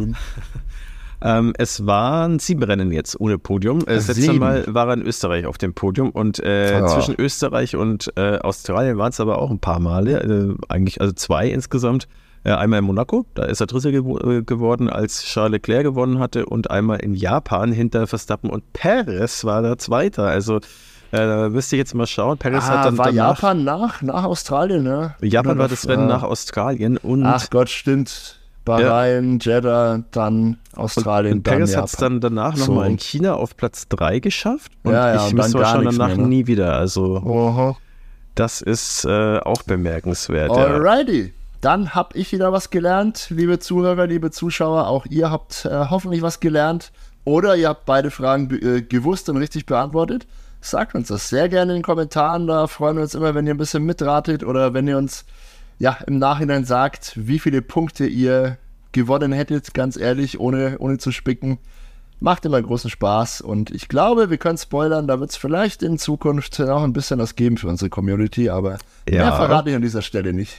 Es waren 7 Rennen jetzt ohne Podium. Das letzte Mal war er in Österreich auf dem Podium und zwischen Österreich und Australien waren es aber auch ein paar Male, eigentlich also 2 insgesamt. Einmal in Monaco, da ist er Dritter geworden, als Charles Leclerc gewonnen hatte, und einmal in Japan hinter Verstappen und Perez war der Zweiter. Also da müsste ich jetzt mal schauen. Perez hat dann war Japan nach Australien, ne? Japan war das Rennen nach Australien und ach Gott, stimmt. Bahrain, Jeddah, dann Australien, und Perez hat es dann danach nochmal in China auf Platz 3 geschafft und ich müsste schon danach nie wieder. Also das ist auch bemerkenswert. Alrighty, dann habe ich wieder was gelernt, liebe Zuhörer, liebe Zuschauer. Auch ihr habt hoffentlich was gelernt oder ihr habt beide Fragen gewusst und richtig beantwortet. Sagt uns das sehr gerne in den Kommentaren, da freuen wir uns immer, wenn ihr ein bisschen mitratet oder wenn ihr uns im Nachhinein sagt, wie viele Punkte ihr gewonnen hättet, ganz ehrlich, ohne zu spicken. Macht immer großen Spaß und ich glaube, wir können spoilern, da wird es vielleicht in Zukunft auch ein bisschen was geben für unsere Community, aber mehr verrate ich an dieser Stelle nicht.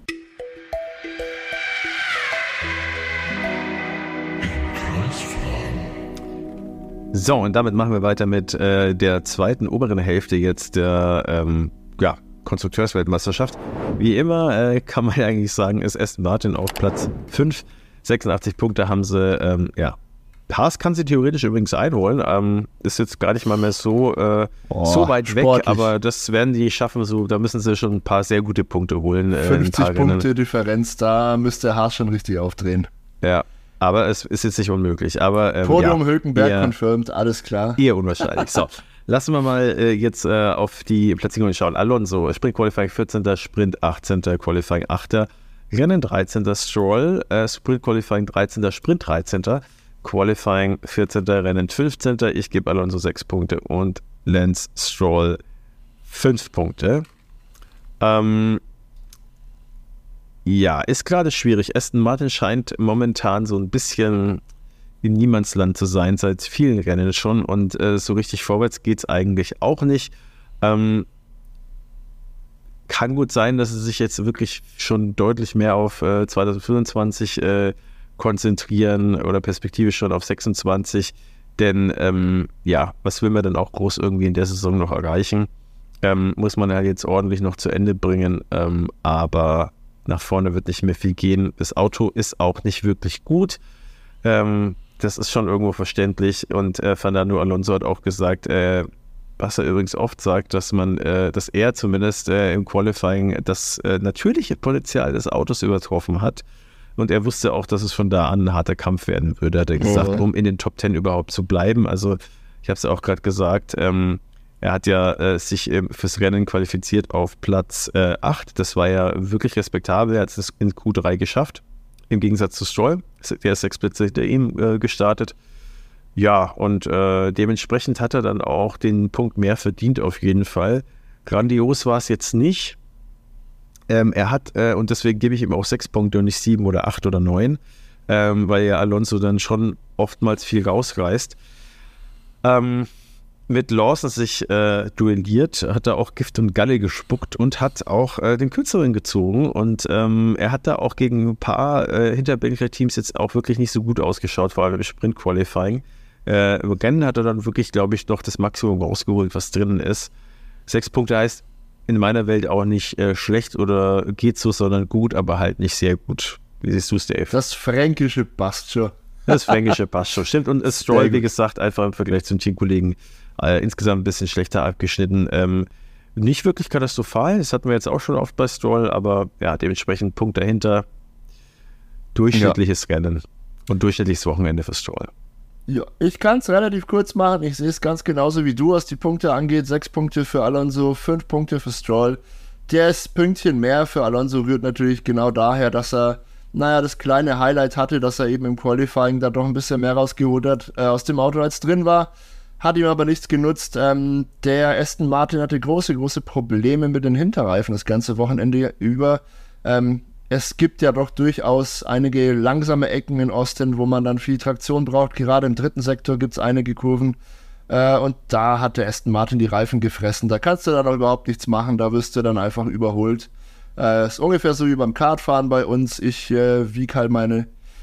So, und damit machen wir weiter mit der zweiten oberen Hälfte jetzt der Konstrukteursweltmeisterschaft. Wie immer kann man ja eigentlich sagen, ist Aston Martin auf Platz 5. 86 Punkte haben sie. Haas kann sie theoretisch übrigens einholen. Ist jetzt gar nicht mal mehr so weit weg, aber das werden die schaffen. Da müssen sie schon ein paar sehr gute Punkte holen. 50 Punkte Differenz, da müsste Haas schon richtig aufdrehen. Ja, aber es ist jetzt nicht unmöglich. Aber, Podium Hülkenberg confirmed, alles klar. Eher unwahrscheinlich. So. Lassen wir mal jetzt auf die Platzierungen schauen. Alonso, Sprint Qualifying 14., Sprint 18., Qualifying 8., Rennen 13., Stroll, Sprint Qualifying 13., Sprint 13., Qualifying 14. Rennen 15. Ich gebe Alonso 6 Punkte und Lance Stroll 5 Punkte. Ja, ist gerade schwierig. Aston Martin scheint momentan so ein bisschen im Niemandsland zu sein, seit vielen Rennen schon, und so richtig vorwärts geht es eigentlich auch nicht. Kann gut sein, dass sie sich jetzt wirklich schon deutlich mehr auf 2025 konzentrieren oder perspektivisch schon auf 26, denn was will man denn auch groß irgendwie in der Saison noch erreichen? Muss man ja jetzt ordentlich noch zu Ende bringen, aber nach vorne wird nicht mehr viel gehen. Das Auto ist auch nicht wirklich gut. Das ist schon irgendwo verständlich. Und Fernando Alonso hat auch gesagt, was er übrigens oft sagt, dass er zumindest im Qualifying das natürliche Potenzial des Autos übertroffen hat. Und er wusste auch, dass es von da an ein harter Kampf werden würde, hat er gesagt, um in den Top 10 überhaupt zu bleiben. Also ich habe es ja auch gerade gesagt, er hat ja sich fürs Rennen qualifiziert auf Platz 8. Das war ja wirklich respektabel. Er hat es in Q3 geschafft, im Gegensatz zu Stroll. Der ist 6 Plätze hinter ihm gestartet. Ja, und dementsprechend hat er dann auch den Punkt mehr verdient auf jeden Fall. Grandios war es jetzt nicht. Er hat, und deswegen gebe ich ihm auch 6 Punkte und nicht 7 oder 8 oder 9, weil ja Alonso dann schon oftmals viel rausreißt. Mit Lawson sich duelliert, hat er auch Gift und Galle gespuckt und hat auch den Kürzeren gezogen. Und er hat da auch gegen ein paar Hinterbänkler-Teams jetzt auch wirklich nicht so gut ausgeschaut, vor allem im Sprint-Qualifying. Im Rennen hat er dann wirklich, glaube ich, noch das Maximum rausgeholt, was drinnen ist. 6 Punkte heißt in meiner Welt auch nicht schlecht oder geht so, sondern gut, aber halt nicht sehr gut. Wie siehst du es, Dave? Das Fränkische passt schon. Das Fränkische passt schon, stimmt. Und Stroll, wie gesagt, einfach im Vergleich zum Teamkollegen insgesamt ein bisschen schlechter abgeschnitten. Nicht wirklich katastrophal, das hatten wir jetzt auch schon oft bei Stroll, aber ja, dementsprechend Punkt dahinter. Durchschnittliches Rennen und durchschnittliches Wochenende für Stroll. Ja, ich kann es relativ kurz machen. Ich sehe es ganz genauso wie du, was die Punkte angeht. 6 Punkte für Alonso, 5 Punkte für Stroll. Das Pünktchen mehr für Alonso rührt natürlich genau daher, dass er, das kleine Highlight hatte, dass er eben im Qualifying da doch ein bisschen mehr rausgeholt hat aus dem Auto, als drin war. Hat ihm aber nichts genutzt. Der Aston Martin hatte große Probleme mit den Hinterreifen das ganze Wochenende über. Es gibt ja doch durchaus einige langsame Ecken in Austin, wo man dann viel Traktion braucht. Gerade im dritten Sektor gibt es einige Kurven. Und da hat der Aston Martin die Reifen gefressen. Da kannst du dann auch überhaupt nichts machen. Da wirst du dann einfach überholt. Ist ungefähr so wie beim Kartfahren bei uns. Ich wiege halt meine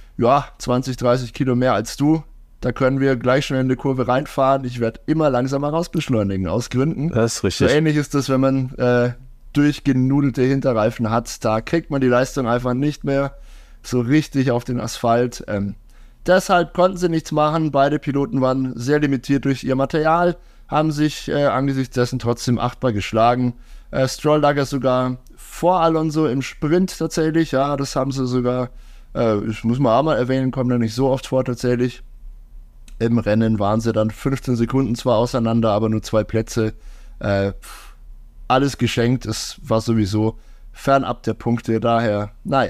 20, 30 Kilo mehr als du. Da können wir gleich schon in eine Kurve reinfahren. Ich werde immer langsamer rausbeschleunigen, aus Gründen. Das ist richtig. So ähnlich ist das, wenn man durchgenudelte Hinterreifen hat. Da kriegt man die Leistung einfach nicht mehr so richtig auf den Asphalt. Deshalb konnten sie nichts machen. Beide Piloten waren sehr limitiert durch ihr Material, haben sich angesichts dessen trotzdem achtbar geschlagen. Stroll lag ja sogar vor Alonso im Sprint tatsächlich. Ja, das haben sie sogar, ich muss mal auch mal erwähnen, kommt ja nicht so oft vor tatsächlich. Im Rennen waren sie dann 15 Sekunden zwar auseinander, aber nur 2 Plätze. Alles geschenkt, es war sowieso fernab der Punkte, daher,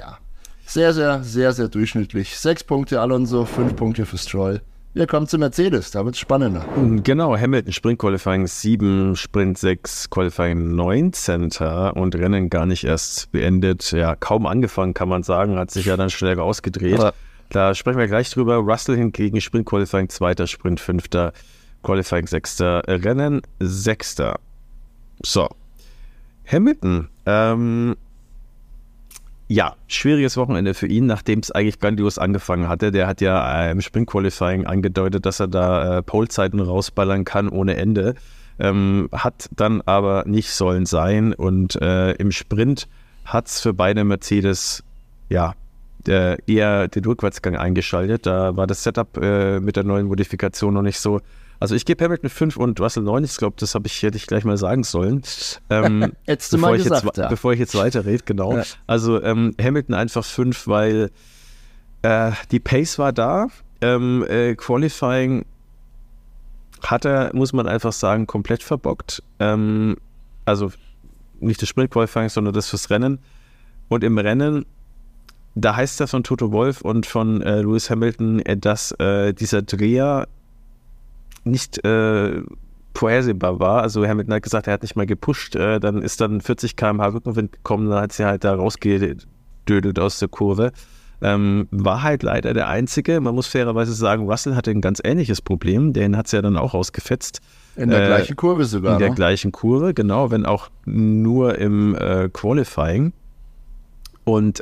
sehr durchschnittlich. 6 Punkte Alonso, 5 Punkte für Stroll. Wir kommen zu Mercedes, da wird es spannender. Genau, Hamilton Sprint Qualifying 7, Sprint 6, Qualifying 19. und Rennen gar nicht erst beendet. Ja, kaum angefangen, kann man sagen, hat sich ja dann schnell rausgedreht. Ja. Da sprechen wir gleich drüber. Russell hingegen Sprint Qualifying 2., Sprint 5., Qualifying 6., Rennen 6. So. Hamilton, schwieriges Wochenende für ihn, nachdem es eigentlich grandios angefangen hatte. Der hat ja im Sprint Qualifying angedeutet, dass er da Pole-Zeiten rausballern kann ohne Ende. Hat dann aber nicht sollen sein und im Sprint hat es für beide Mercedes eher den Rückwärtsgang eingeschaltet. Da war das Setup mit der neuen Modifikation noch nicht so. Also ich gebe Hamilton 5 und Russell 9. Ich glaube, das hätte ich gleich mal sagen sollen. Hättest du mal gesagt, bevor ich jetzt weiterrede, genau. Ja. Also Hamilton einfach 5, weil die Pace war da. Qualifying hat er, muss man einfach sagen, komplett verbockt. Also nicht das Sprint-Qualifying, sondern das fürs Rennen. Und im Rennen Da heißt das von Toto Wolff und von Lewis Hamilton, dass dieser Dreher nicht vorhersehbar war. Also Hamilton hat gesagt, er hat nicht mal gepusht, dann ist dann 40 km/h Rückenwind gekommen, dann hat sie halt da rausgedödelt aus der Kurve. War halt leider der Einzige. Man muss fairerweise sagen, Russell hatte ein ganz ähnliches Problem, den hat es ja dann auch rausgefetzt. In der gleichen Kurve sogar. In der gleichen Kurve, genau, wenn auch nur im Qualifying. Und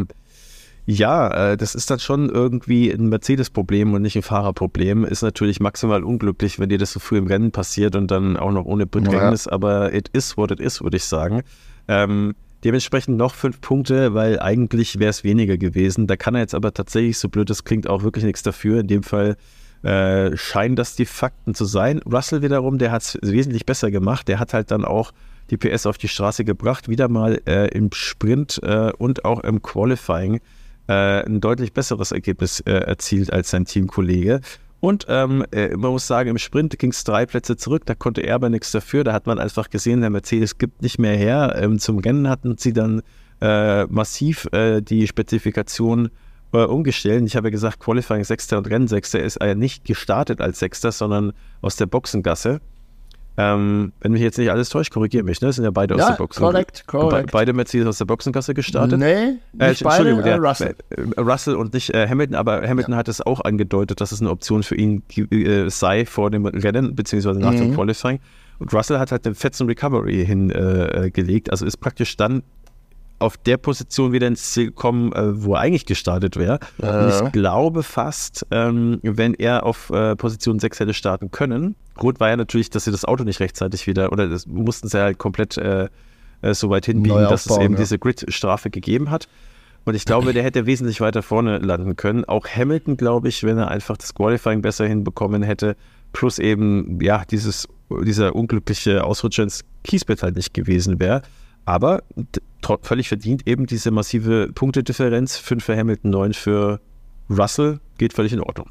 das ist dann schon irgendwie ein Mercedes-Problem und nicht ein Fahrerproblem. Ist natürlich maximal unglücklich, wenn dir das so früh im Rennen passiert und dann auch noch ohne Bedrängnis, aber it is what it is, würde ich sagen. Dementsprechend noch 5 Punkte, weil eigentlich wäre es weniger gewesen. Da kann er jetzt aber tatsächlich, so blöd das klingt, auch wirklich nichts dafür. In dem Fall scheinen das die Fakten zu sein. Russell wiederum, der hat es wesentlich besser gemacht. Der hat halt dann auch die PS auf die Straße gebracht, wieder mal im Sprint und auch im Qualifying ein deutlich besseres Ergebnis erzielt als sein Teamkollege. Und man muss sagen, im Sprint ging es 3 Plätze zurück, da konnte er aber nichts dafür. Da hat man einfach gesehen, der Mercedes gibt nicht mehr her. Zum Rennen hatten sie dann massiv die Spezifikation umgestellt. Ich habe ja gesagt, Qualifying 6. und Rennen 6. ist nicht gestartet als 6., sondern aus der Boxengasse. Wenn mich jetzt nicht alles täuscht, korrigiere mich, ne? Das sind ja beide aus der Boxengasse. Korrekt. Beide Mercedes aus der Boxengasse gestartet? Nee, nicht beide, Russell. Russell und nicht Hamilton, aber Hamilton hat es auch angedeutet, dass es eine Option für ihn sei vor dem Rennen, beziehungsweise nach dem Qualifying. Und Russell hat halt den fetzen Recovery hingelegt, also ist praktisch dann auf der Position wieder ins Ziel gekommen, wo er eigentlich gestartet wäre. Und ich glaube fast, wenn er auf Position 6 hätte starten können, Grund war ja natürlich, dass sie das Auto nicht rechtzeitig wieder, oder das mussten sie halt komplett so weit hinbiegen, dass es eben diese Grid-Strafe gegeben hat. Und ich glaube, der hätte wesentlich weiter vorne landen können. Auch Hamilton, glaube ich, wenn er einfach das Qualifying besser hinbekommen hätte, plus eben, ja, dieser unglückliche Ausrutscher ins Kiesbett halt nicht gewesen wäre. Aber völlig verdient eben diese massive Punktedifferenz, 5 für Hamilton, 9 für Russell, geht völlig in Ordnung.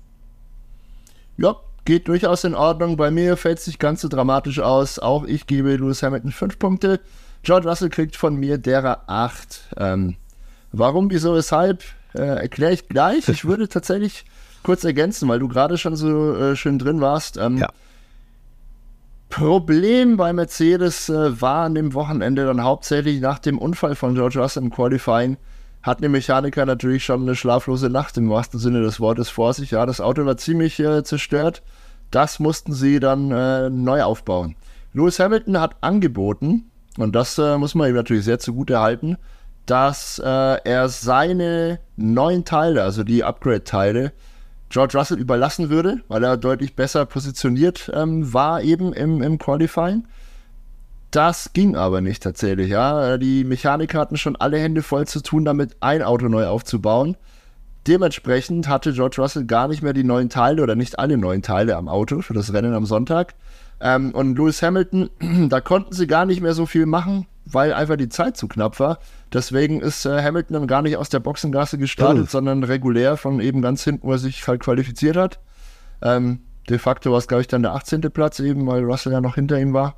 Ja, geht durchaus in Ordnung. Bei mir fällt es nicht ganz so dramatisch aus. Auch ich gebe Lewis Hamilton 5 Punkte. George Russell kriegt von mir derer 8. Warum, wieso, weshalb, erkläre ich gleich. Ich würde tatsächlich kurz ergänzen, weil du gerade schon so schön drin warst. Ja. Problem bei Mercedes war an dem Wochenende dann hauptsächlich nach dem Unfall von George Russell im Qualifying, hatten die Mechaniker natürlich schon eine schlaflose Nacht im wahrsten Sinne des Wortes vor sich. Ja, das Auto war ziemlich zerstört. Das mussten sie dann neu aufbauen. Lewis Hamilton hat angeboten, und das muss man ihm natürlich sehr zugute halten, dass er seine neuen Teile, also die Upgrade-Teile, George Russell überlassen würde, weil er deutlich besser positioniert war eben im Qualifying. Das ging aber nicht tatsächlich, ja. Die Mechaniker hatten schon alle Hände voll zu tun, damit ein Auto neu aufzubauen. Dementsprechend hatte George Russell gar nicht mehr die neuen Teile oder nicht alle neuen Teile am Auto für das Rennen am Sonntag. Und Lewis Hamilton, da konnten sie gar nicht mehr so viel machen, weil einfach die Zeit zu knapp war. Deswegen ist Hamilton dann gar nicht aus der Boxengasse gestartet, sondern regulär von eben ganz hinten, wo er sich halt qualifiziert hat. De facto war es, glaube ich, dann der 18. Platz eben, weil Russell ja noch hinter ihm war.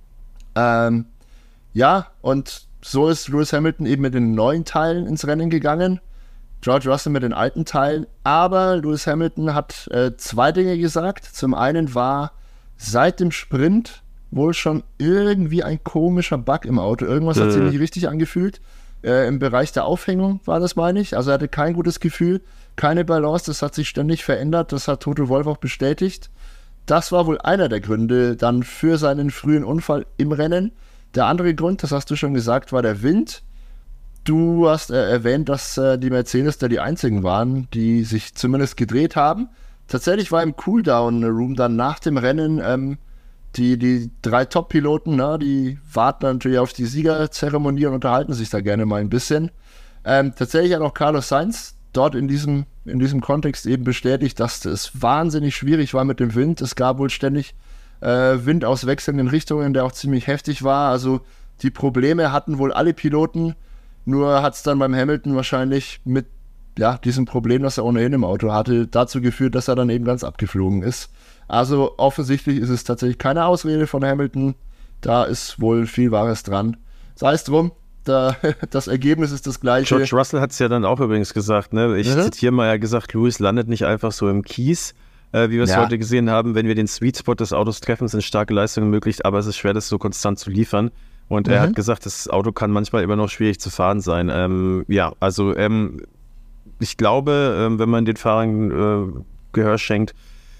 Ja, und so ist Lewis Hamilton eben mit den neuen Teilen ins Rennen gegangen. George Russell mit den alten Teilen. Aber Lewis Hamilton hat 2 Dinge gesagt. Zum einen war seit dem Sprint wohl schon irgendwie ein komischer Bug im Auto. Irgendwas hat sich nicht richtig angefühlt. Im Bereich der Aufhängung war das, meine ich. Also er hatte kein gutes Gefühl, keine Balance. Das hat sich ständig verändert. Das hat Toto Wolff auch bestätigt. Das war wohl einer der Gründe dann für seinen frühen Unfall im Rennen. Der andere Grund, das hast du schon gesagt, war der Wind. Du hast erwähnt, dass die Mercedes da die einzigen waren, die sich zumindest gedreht haben. Tatsächlich war im Cooldown-Room dann nach dem Rennen die 3 Top-Piloten, die warten natürlich auf die Siegerzeremonie und unterhalten sich da gerne mal ein bisschen. Tatsächlich hat auch Carlos Sainz dort in diesem Kontext eben bestätigt, dass es wahnsinnig schwierig war mit dem Wind. Es gab wohl ständig Wind aus wechselnden Richtungen, der auch ziemlich heftig war. Also die Probleme hatten wohl alle Piloten, nur hat es dann beim Hamilton wahrscheinlich mit diesem Problem, das er ohnehin im Auto hatte, dazu geführt, dass er dann eben ganz abgeflogen ist. Also offensichtlich ist es tatsächlich keine Ausrede von Hamilton. Da ist wohl viel Wahres dran. Sei es drum, das Ergebnis ist das gleiche. George Russell hat es ja dann auch übrigens gesagt, ne? Ich zitiere mal, er hat gesagt, Lewis landet nicht einfach so im Kies, wie wir es heute gesehen haben. Wenn wir den Sweet Spot des Autos treffen, sind starke Leistungen möglich, aber es ist schwer, das so konstant zu liefern. Und er hat gesagt, das Auto kann manchmal immer noch schwierig zu fahren sein. Ich glaube, wenn man den Fahrern Gehör schenkt,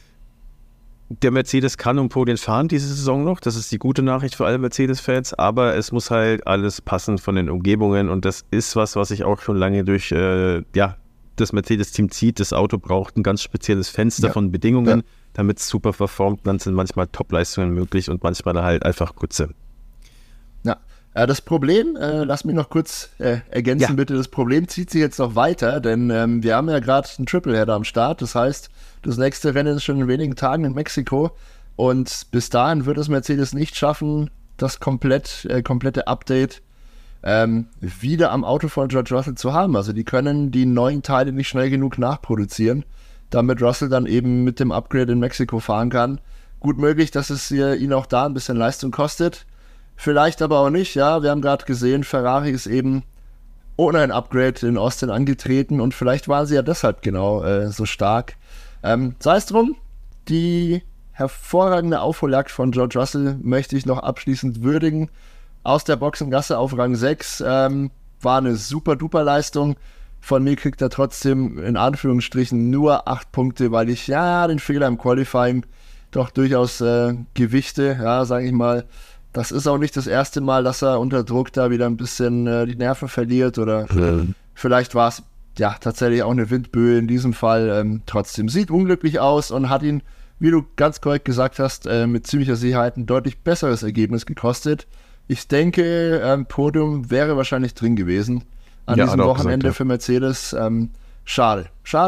der Mercedes kann um Podien fahren diese Saison noch. Das ist die gute Nachricht für alle Mercedes-Fans. Aber es muss halt alles passen von den Umgebungen. Und das ist was sich auch schon lange durch das Mercedes-Team zieht. Das Auto braucht ein ganz spezielles Fenster von Bedingungen, damit es super performt. Dann sind manchmal Top-Leistungen möglich und manchmal halt einfach Grütze. Ja, das Problem, lass mich noch kurz ergänzen bitte, das Problem zieht sich jetzt noch weiter, denn wir haben ja gerade einen Tripleheader am Start, das heißt, das nächste Rennen ist schon in wenigen Tagen in Mexiko und bis dahin wird es Mercedes nicht schaffen, das komplette Update wieder am Auto von George Russell zu haben. Also die können die neuen Teile nicht schnell genug nachproduzieren, damit Russell dann eben mit dem Upgrade in Mexiko fahren kann. Gut möglich, dass es ihn auch da ein bisschen Leistung kostet. Vielleicht aber auch nicht, ja. Wir haben gerade gesehen, Ferrari ist eben ohne ein Upgrade in Austin angetreten und vielleicht waren sie ja deshalb genau so stark. Sei es drum, die hervorragende Aufholjagd von George Russell möchte ich noch abschließend würdigen. Aus der Boxengasse auf Rang 6 war eine super-duper Leistung. Von mir kriegt er trotzdem in Anführungsstrichen nur 8 Punkte, weil ich den Fehler im Qualifying doch durchaus gewichte, sage ich mal. Das ist auch nicht das erste Mal, dass er unter Druck da wieder ein bisschen die Nerven verliert oder vielleicht war es tatsächlich auch eine Windböe in diesem Fall. Trotzdem sieht unglücklich aus und hat ihn, wie du ganz korrekt gesagt hast, mit ziemlicher Sicherheit ein deutlich besseres Ergebnis gekostet. Ich denke, Podium wäre wahrscheinlich drin gewesen an diesem Wochenende für Mercedes. Schade.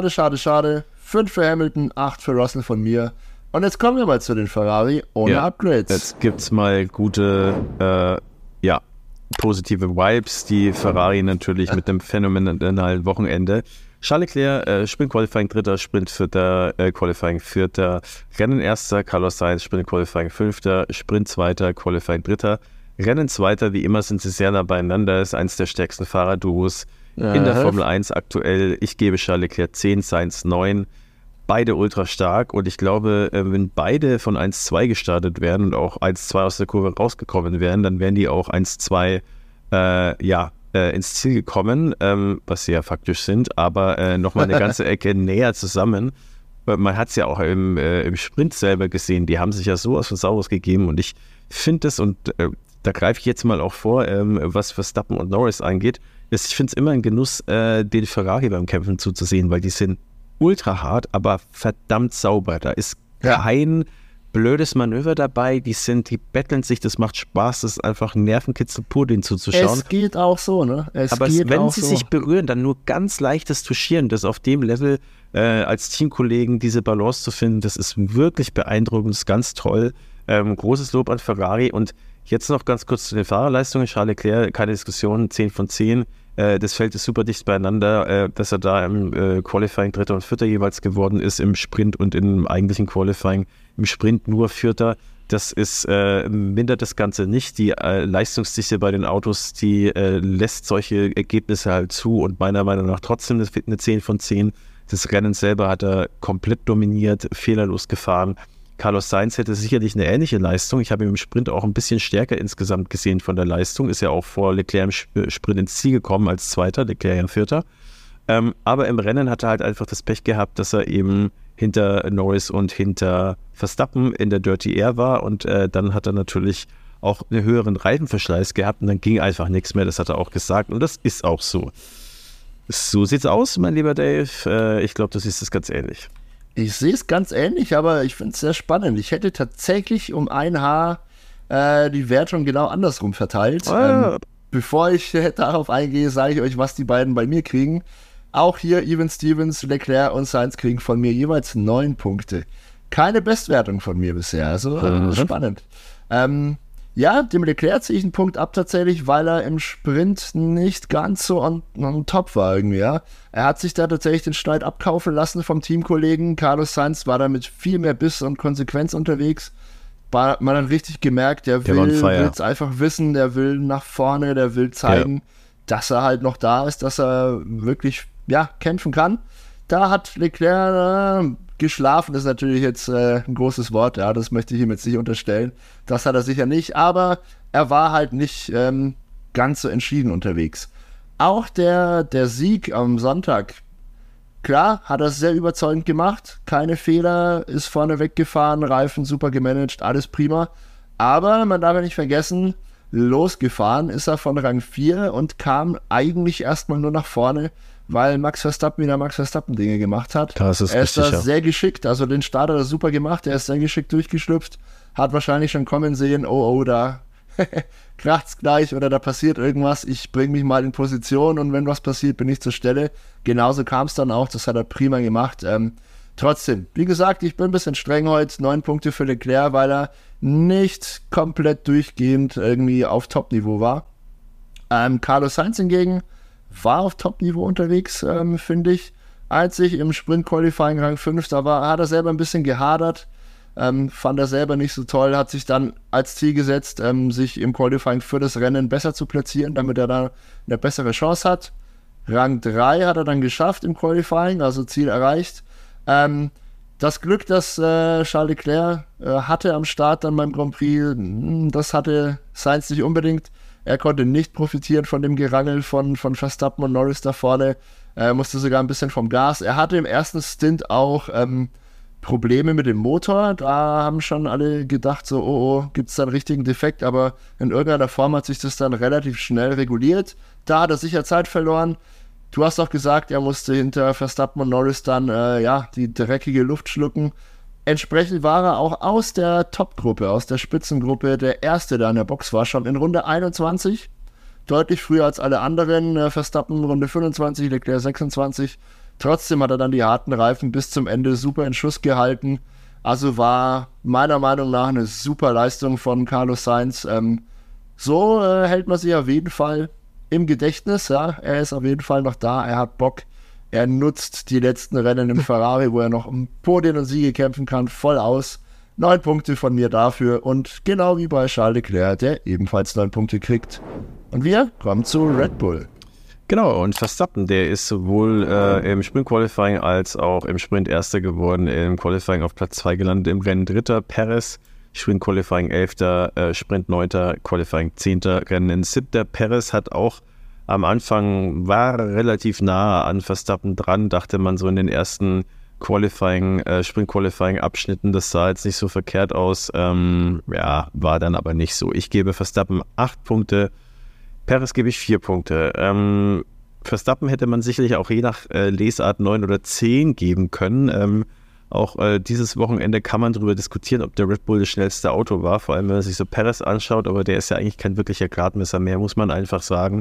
5 für Hamilton, 8 für Russell von mir. Und jetzt kommen wir mal zu den Ferrari ohne Upgrades. Jetzt gibt's mal gute, positive Vibes. Die Ferrari natürlich mit einem phänomenalen Wochenende. Charles Leclerc, Sprint Qualifying 3., Sprint 4., Qualifying 4., Rennen 1., Carlos Sainz, Sprint Qualifying 5., Sprint 2., Qualifying 3., Rennen 2., wie immer sind sie sehr nah beieinander, ist eines der stärksten Fahrerduos in der Formel 1 aktuell. Ich gebe Charles Leclerc 10, Sainz 9. Beide ultra stark und ich glaube, wenn beide von 1-2 gestartet wären und auch 1-2 aus der Kurve rausgekommen wären, dann wären die auch 1-2 ins Ziel gekommen, was sie ja faktisch sind, aber nochmal eine ganze Ecke näher zusammen. Man hat es ja auch im Sprint selber gesehen, die haben sich ja sowas von Saurus gegeben und ich finde es, und da greife ich jetzt mal auch vor, was Verstappen und Norris angeht, ich finde es immer ein Genuss, den Ferrari beim Kämpfen zuzusehen, weil die sind ultra hart, aber verdammt sauber. Da ist kein blödes Manöver dabei. Die betteln sich, das macht Spaß. Das ist einfach ein Nervenkitzel pur, den zuzuschauen. Es geht auch so, ne? Aber wenn sie sich berühren, dann nur ganz leichtes Touchieren. Das auf dem Level als Teamkollegen diese Balance zu finden, das ist wirklich beeindruckend, das ist ganz toll. Großes Lob an Ferrari. Und jetzt noch ganz kurz zu den Fahrerleistungen. Charles Leclerc, keine Diskussion, 10 von 10. Das Feld ist super dicht beieinander, dass er da im Qualifying 3. und 4. jeweils geworden ist, im Sprint und im eigentlichen Qualifying. Im Sprint nur 4. Das ist, mindert das Ganze nicht. Die Leistungsdichte bei den Autos, die lässt solche Ergebnisse halt zu und meiner Meinung nach trotzdem eine 10 von 10. Das Rennen selber hat er komplett dominiert, fehlerlos gefahren. Carlos Sainz hätte sicherlich eine ähnliche Leistung. Ich habe ihn im Sprint auch ein bisschen stärker insgesamt gesehen von der Leistung. Ist ja auch vor Leclerc im Sprint ins Ziel gekommen als Zweiter, Leclerc ja Vierter. Aber im Rennen hat er halt einfach das Pech gehabt, dass er eben hinter Norris und hinter Verstappen in der Dirty Air war. Und dann hat er natürlich auch einen höheren Reifenverschleiß gehabt und dann ging einfach nichts mehr. Das hat er auch gesagt und das ist auch so. So sieht's aus, mein lieber Dave. Ich glaube, du siehst es ganz ähnlich. Ich sehe es ganz ähnlich, aber ich finde es sehr spannend. Ich hätte tatsächlich um ein Haar die Wertung genau andersrum verteilt. Bevor ich darauf eingehe, sage ich euch, was die beiden bei mir kriegen. Auch hier Even Stevens, Leclerc und Sainz kriegen von mir jeweils 9 Punkte. Keine Bestwertung von mir bisher, also spannend. Dem Leclerc ziehe ich einen Punkt ab tatsächlich, weil er im Sprint nicht ganz so on top war irgendwie, ja. Er hat sich da tatsächlich den Schneid abkaufen lassen vom Teamkollegen. Carlos Sainz war da mit viel mehr Biss und Konsequenz unterwegs. man hat richtig gemerkt, der will es einfach wissen, der will nach vorne, der will zeigen, dass er halt noch da ist, dass er wirklich kämpfen kann. Da hat Leclerc geschlafen, das ist natürlich jetzt ein großes Wort, das möchte ich ihm jetzt nicht unterstellen. Das hat er sicher nicht, aber er war halt nicht ganz so entschieden unterwegs. Auch der Sieg am Sonntag, klar, hat er sehr überzeugend gemacht, keine Fehler, ist vorne weggefahren, Reifen super gemanagt, alles prima. Aber man darf ja nicht vergessen, losgefahren ist er von Rang 4 und kam eigentlich erstmal nur nach vorne, weil Max Verstappen wieder Max Verstappen-Dinge gemacht hat. Das ist er ist richtig, da sehr geschickt, also den Start hat er super gemacht, er ist sehr geschickt durchgeschlüpft, hat wahrscheinlich schon kommen sehen, da kracht's gleich oder da passiert irgendwas, ich bringe mich mal in Position und wenn was passiert, bin ich zur Stelle. Genauso kam es dann auch, das hat er prima gemacht. Trotzdem, wie gesagt, ich bin ein bisschen streng heute, 9 Punkte für Leclerc, weil er nicht komplett durchgehend irgendwie auf Top-Niveau war. Carlos Sainz hingegen war auf Top-Niveau unterwegs, finde ich. Als ich im Sprint-Qualifying Rang 5 da war, hat er selber ein bisschen gehadert, fand er selber nicht so toll, hat sich dann als Ziel gesetzt, sich im Qualifying für das Rennen besser zu platzieren, damit er da eine bessere Chance hat. Rang 3 hat er dann geschafft im Qualifying, also Ziel erreicht. Das Glück, das Charles Leclerc hatte am Start dann beim Grand Prix, das hatte Sainz nicht unbedingt. Er konnte nicht profitieren von dem Gerangel von Verstappen und Norris da vorne. Er musste sogar ein bisschen vom Gas. Er hatte im ersten Stint auch Probleme mit dem Motor. Da haben schon alle gedacht, so, gibt es da einen richtigen Defekt, aber in irgendeiner Form hat sich das dann relativ schnell reguliert. Da hat er sicher Zeit verloren. Du hast auch gesagt, er musste hinter Verstappen und Norris dann die dreckige Luft schlucken. Entsprechend war er auch aus der Top-Gruppe, aus der Spitzengruppe, der Erste, der in der Box war, schon in Runde 21. Deutlich früher als alle anderen. Verstappen Runde 25, Leclerc 26. Trotzdem hat er dann die harten Reifen bis zum Ende super in Schuss gehalten. Also war meiner Meinung nach eine super Leistung von Carlos Sainz. So hält man sich auf jeden Fall im Gedächtnis. Ja? Er ist auf jeden Fall noch da, er hat Bock. Er nutzt die letzten Rennen im Ferrari, wo er noch um Podien und Siege kämpfen kann, voll aus. 9 Punkte von mir dafür und genau wie bei Charles Leclerc, der ebenfalls 9 Punkte kriegt. Und wir kommen zu Red Bull. Genau, und Verstappen, der ist sowohl im Sprint-Qualifying als auch im Sprint Erster geworden, im Qualifying auf Platz 2 gelandet, im Rennen Dritter, Perez, Sprint-Qualifying 11., Sprint 9., Qualifying 10., Rennen 7. Perez hat auch am Anfang, war relativ nah an Verstappen dran, dachte man so in den ersten Sprint-Qualifying-Abschnitten, das sah jetzt nicht so verkehrt aus, war dann aber nicht so. Ich gebe Verstappen 8 Punkte, Perez gebe ich 4 Punkte. Verstappen hätte man sicherlich auch je nach Lesart 9 oder 10 geben können. Auch dieses Wochenende kann man darüber diskutieren, ob der Red Bull das schnellste Auto war, vor allem wenn man sich so Perez anschaut, aber der ist ja eigentlich kein wirklicher Gradmesser mehr, muss man einfach sagen.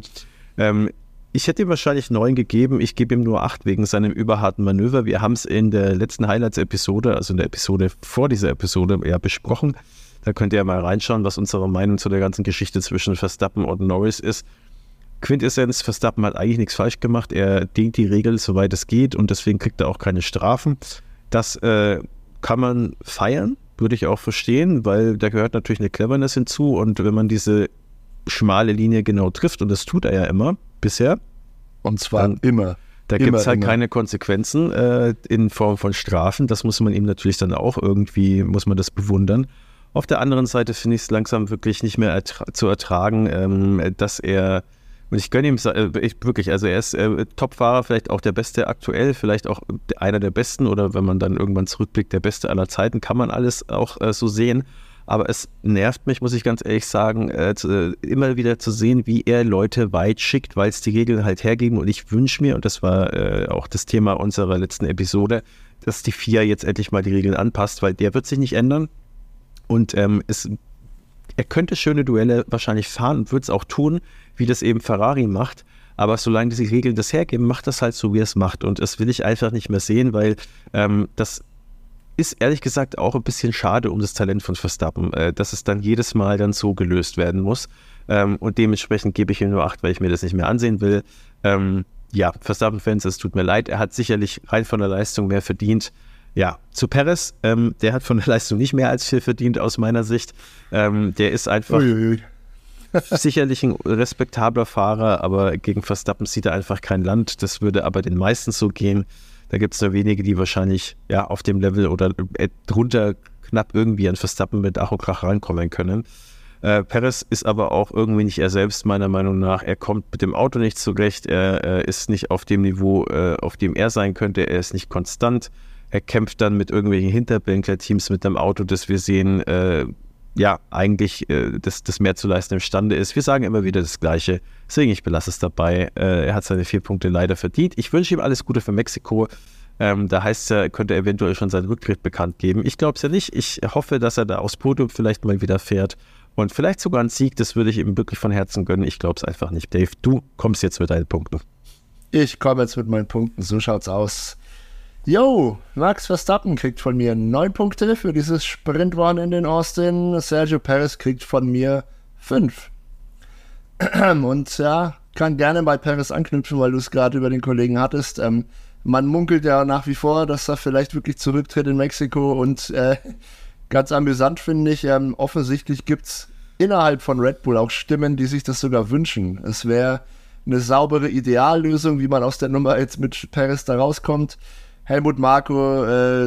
Ich hätte ihm wahrscheinlich 9 gegeben, ich gebe ihm nur 8 wegen seinem überharten Manöver. Wir haben es in der letzten Highlights-Episode, also in der Episode vor dieser Episode, besprochen. Da könnt ihr ja mal reinschauen, was unsere Meinung zu der ganzen Geschichte zwischen Verstappen und Norris ist. Quintessenz, Verstappen hat eigentlich nichts falsch gemacht. Er dehnt die Regel, soweit es geht, und deswegen kriegt er auch keine Strafen. Das kann man feiern, würde ich auch verstehen, weil da gehört natürlich eine Cleverness hinzu. Und wenn man diese schmale Linie genau trifft, und das tut er ja immer bisher. Und zwar immer. Da gibt es halt keine Konsequenzen in Form von Strafen. Das muss man ihm natürlich dann auch muss man das bewundern. Auf der anderen Seite finde ich es langsam wirklich nicht mehr zu ertragen, dass er, und ich gönne ihm wirklich, also er ist Topfahrer, vielleicht auch der Beste aktuell, vielleicht auch einer der Besten oder wenn man dann irgendwann zurückblickt, der Beste aller Zeiten, kann man alles auch so sehen. Aber es nervt mich, muss ich ganz ehrlich sagen, immer wieder zu sehen, wie er Leute weit schickt, weil es die Regeln halt hergeben. Und ich wünsche mir, und das war auch das Thema unserer letzten Episode, dass die FIA jetzt endlich mal die Regeln anpasst, weil der wird sich nicht ändern. Und er könnte schöne Duelle wahrscheinlich fahren und wird es auch tun, wie das eben Ferrari macht. Aber solange die Regeln das hergeben, macht das halt so, wie es macht. Und das will ich einfach nicht mehr sehen, weil das ist ehrlich gesagt auch ein bisschen schade um das Talent von Verstappen, dass es dann jedes Mal dann so gelöst werden muss. Und dementsprechend gebe ich ihm nur 8, weil ich mir das nicht mehr ansehen will. Verstappen-Fans, es tut mir leid, er hat sicherlich rein von der Leistung mehr verdient. Ja, zu Perez, der hat von der Leistung nicht mehr als viel verdient aus meiner Sicht. Der ist einfach sicherlich ein respektabler Fahrer, aber gegen Verstappen sieht er einfach kein Land. Das würde aber den meisten so gehen. Da gibt es nur wenige, die wahrscheinlich auf dem Level oder drunter knapp irgendwie an Verstappen mit Ach und Krach rankommen können. Perez ist aber auch irgendwie nicht er selbst, meiner Meinung nach. Er kommt mit dem Auto nicht zurecht. Er ist nicht auf dem Niveau, auf dem er sein könnte. Er ist nicht konstant. Er kämpft dann mit irgendwelchen Hinterbänkler-Teams mit einem Auto, das wir sehen, eigentlich das mehr zu leisten imstande ist. Wir sagen immer wieder das Gleiche, deswegen ich belasse es dabei. Er hat seine 4 Punkte leider verdient. Ich wünsche ihm alles Gute für Mexiko. Da heißt es, könnte er eventuell schon seinen Rücktritt bekannt geben. Ich glaube es ja nicht. Ich hoffe, dass er da aufs Podium vielleicht mal wieder fährt und vielleicht sogar einen Sieg. Das würde ich ihm wirklich von Herzen gönnen. Ich glaube es einfach nicht. Dave, du kommst jetzt mit deinen Punkten. Ich komme jetzt mit meinen Punkten. So schaut's aus. Yo, Max Verstappen kriegt von mir 9 Punkte für dieses Sprintwochenende in Austin. Sergio Perez kriegt von mir 5. Und ja, kann gerne bei Perez anknüpfen, weil du es gerade über den Kollegen hattest. Man munkelt ja nach wie vor, dass er vielleicht wirklich zurücktritt in Mexiko und ganz amüsant finde ich, offensichtlich gibt es innerhalb von Red Bull auch Stimmen, die sich das sogar wünschen. Es wäre eine saubere Ideallösung, wie man aus der Nummer jetzt mit Perez da rauskommt. Helmut Marko,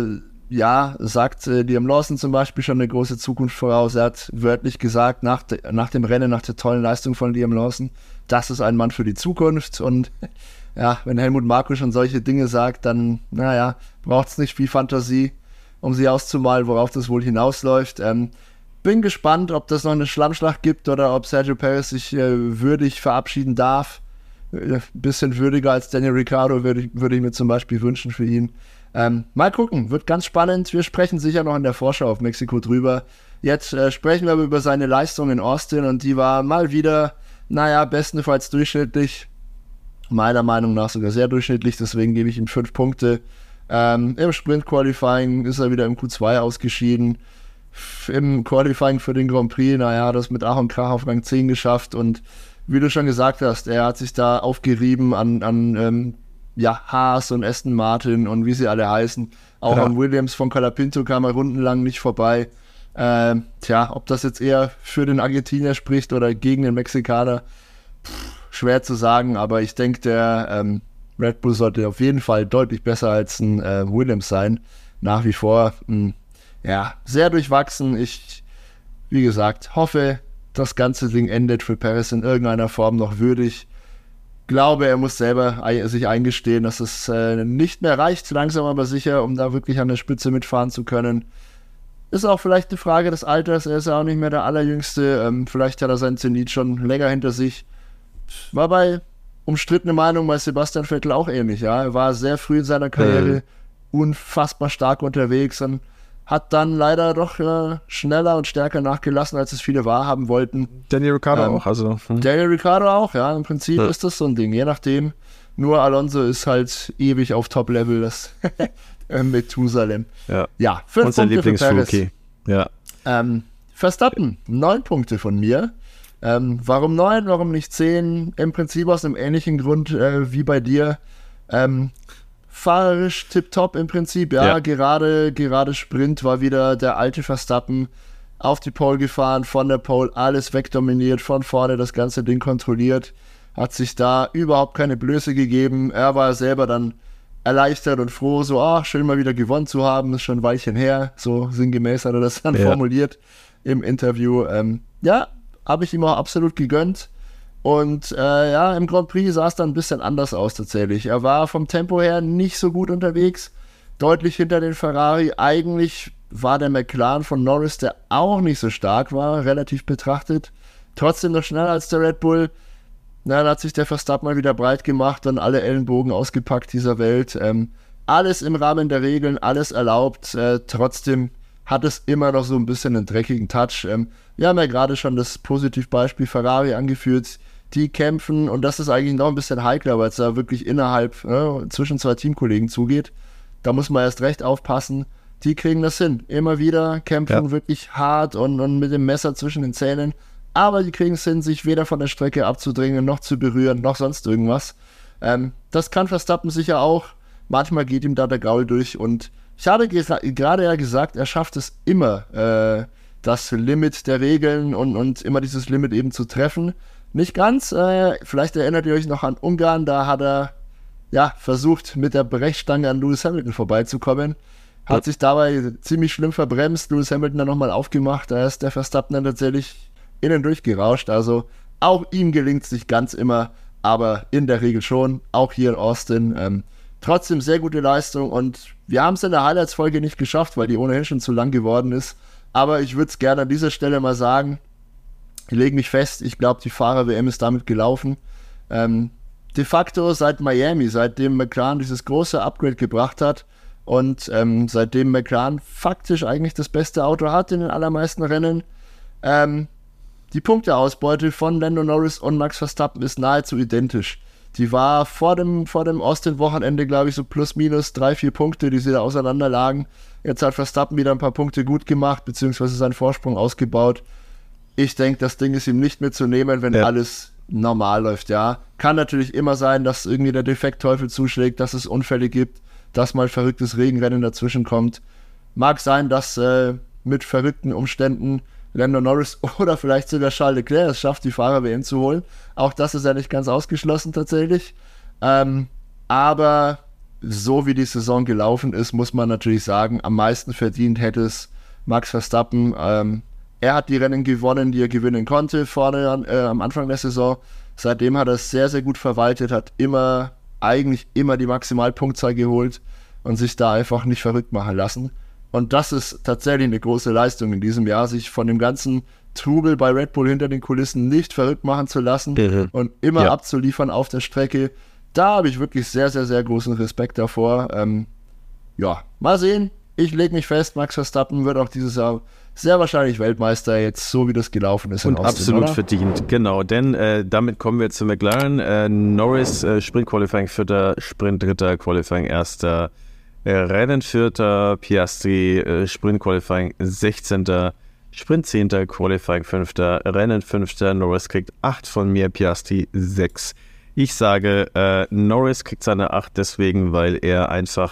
sagt Liam Lawson zum Beispiel schon eine große Zukunft voraus. Er hat wörtlich gesagt, nach dem Rennen, nach der tollen Leistung von Liam Lawson, das ist ein Mann für die Zukunft. Und ja, wenn Helmut Marko schon solche Dinge sagt, dann, braucht es nicht viel Fantasie, um sie auszumalen, worauf das wohl hinausläuft. Bin gespannt, ob das noch eine Schlammschlacht gibt oder ob Sergio Perez sich würdig verabschieden darf. Ein bisschen würdiger als Daniel Ricciardo würde ich mir zum Beispiel wünschen für ihn. Mal gucken, wird ganz spannend. Wir sprechen sicher noch in der Vorschau auf Mexiko drüber. Jetzt sprechen wir aber über seine Leistung in Austin und die war mal wieder, bestenfalls durchschnittlich. Meiner Meinung nach sogar sehr durchschnittlich, deswegen gebe ich ihm 5 Punkte. Im Sprint-Qualifying ist er wieder im Q2 ausgeschieden. Im Qualifying für den Grand Prix, das mit Ach und Krach auf Rang 10 geschafft und wie du schon gesagt hast, er hat sich da aufgerieben an Haas und Aston Martin und wie sie alle heißen. Auch an Williams von Colapinto kam er rundenlang nicht vorbei. Ob das jetzt eher für den Argentinier spricht oder gegen den Mexikaner, schwer zu sagen, aber ich denke, der Red Bull sollte auf jeden Fall deutlich besser als ein Williams sein. Nach wie vor, sehr durchwachsen. Ich, wie gesagt, hoffe, das ganze Ding endet für Perez in irgendeiner Form noch würdig. Glaube, er muss selber sich eingestehen, dass es nicht mehr reicht, langsam aber sicher, um da wirklich an der Spitze mitfahren zu können. Ist auch vielleicht eine Frage des Alters, er ist ja auch nicht mehr der Allerjüngste. Vielleicht hat er seinen Zenit schon länger hinter sich. War bei umstrittene Meinung bei Sebastian Vettel auch ähnlich. Ja? Er war sehr früh in seiner Karriere unfassbar stark unterwegs und hat dann leider doch schneller und stärker nachgelassen, als es viele wahrhaben wollten. Daniel Ricciardo auch. Daniel Ricciardo auch, ja. Im Prinzip ist das so ein Ding, je nachdem. Nur Alonso ist halt ewig auf Top-Level, das Methusalem. Ja, 5 Punkte für Perez. Ja. Verstappen, 9 Punkte von mir. Warum 9, warum nicht 10? Im Prinzip aus einem ähnlichen Grund wie bei dir. Fahrerisch tipptopp im Prinzip, gerade Sprint war wieder der alte Verstappen auf die Pole gefahren, von der Pole alles wegdominiert, von vorne das ganze Ding kontrolliert, hat sich da überhaupt keine Blöße gegeben, er war selber dann erleichtert und froh, so, schön mal wieder gewonnen zu haben, ist schon ein Weilchen her, so sinngemäß hat er das dann formuliert im Interview, habe ich ihm auch absolut gegönnt. Und im Grand Prix sah es dann ein bisschen anders aus tatsächlich. Er war vom Tempo her nicht so gut unterwegs, deutlich hinter den Ferrari. Eigentlich war der McLaren von Norris, der auch nicht so stark war, relativ betrachtet. Trotzdem noch schneller als der Red Bull. Dann hat sich der Verstappen mal wieder breit gemacht und alle Ellenbogen ausgepackt dieser Welt. Alles im Rahmen der Regeln, alles erlaubt. Trotzdem hat es immer noch so ein bisschen einen dreckigen Touch. Wir haben ja gerade schon das Positivbeispiel Ferrari angeführt. Die kämpfen und das ist eigentlich noch ein bisschen heikler, weil es da wirklich innerhalb zwischen 2 Teamkollegen zugeht. Da muss man erst recht aufpassen. Die kriegen das hin. Immer wieder kämpfen wirklich hart und mit dem Messer zwischen den Zähnen. Aber die kriegen es hin, sich weder von der Strecke abzudrängen, noch zu berühren, noch sonst irgendwas. Das kann Verstappen sicher auch. Manchmal geht ihm da der Gaul durch und Ich habe gerade ja gesagt, er schafft es immer, das Limit der Regeln und immer dieses Limit eben zu treffen. Nicht ganz, vielleicht erinnert ihr euch noch an Ungarn, da hat er versucht, mit der Brechstange an Lewis Hamilton vorbeizukommen. Hat sich dabei ziemlich schlimm verbremst, Lewis Hamilton dann nochmal aufgemacht, da ist der Verstappen dann tatsächlich innen durchgerauscht. Also auch ihm gelingt es nicht ganz immer, aber in der Regel schon, auch hier in Austin. Trotzdem sehr gute Leistung und wir haben es in der Highlights-Folge nicht geschafft, weil die ohnehin schon zu lang geworden ist. Aber ich würde es gerne an dieser Stelle mal sagen, ich lege mich fest, ich glaube, die Fahrer-WM ist damit gelaufen. De facto seit Miami, seitdem McLaren dieses große Upgrade gebracht hat und seitdem McLaren faktisch eigentlich das beste Auto hat in den allermeisten Rennen, die Punkteausbeute von Lando Norris und Max Verstappen ist nahezu identisch. Die war vor dem Austin-Wochenende, glaube ich, so plus minus 3-4 Punkte, die sie da auseinander lagen. Jetzt hat Verstappen wieder ein paar Punkte gut gemacht, beziehungsweise seinen Vorsprung ausgebaut. Ich denke, das Ding ist ihm nicht mehr zu nehmen, wenn alles normal läuft, ja. Kann natürlich immer sein, dass irgendwie der Defektteufel zuschlägt, dass es Unfälle gibt, dass mal verrücktes Regenrennen dazwischen kommt. Mag sein, dass mit verrückten Umständen Lando Norris oder vielleicht sogar Charles Leclerc es schafft, die Fahrer-WM zu holen. Auch das ist ja nicht ganz ausgeschlossen tatsächlich. Aber so wie die Saison gelaufen ist, muss man natürlich sagen, am meisten verdient hätte es Max Verstappen. Er hat die Rennen gewonnen, die er gewinnen konnte vorne am Anfang der Saison. Seitdem hat er es sehr, sehr gut verwaltet, hat eigentlich immer die Maximalpunktzahl geholt und sich da einfach nicht verrückt machen lassen. Und das ist tatsächlich eine große Leistung in diesem Jahr, sich von dem ganzen Trubel bei Red Bull hinter den Kulissen nicht verrückt machen zu lassen und immer abzuliefern auf der Strecke. Da habe ich wirklich sehr, sehr, sehr großen Respekt davor. Mal sehen. Ich lege mich fest, Max Verstappen wird auch dieses Jahr sehr wahrscheinlich Weltmeister, jetzt so wie das gelaufen ist. Und Austin, absolut oder? Verdient, genau. Denn damit kommen wir zu McLaren. Norris, Sprint-Qualifying 4., Sprint 3., Qualifying 1., Rennen 4., Piastri, Sprint-Qualifying 16., Sprint 10., Qualifying 5., Rennen 5., Norris kriegt 8 von mir, Piastri 6. Ich sage, Norris kriegt seine 8 deswegen, weil er einfach,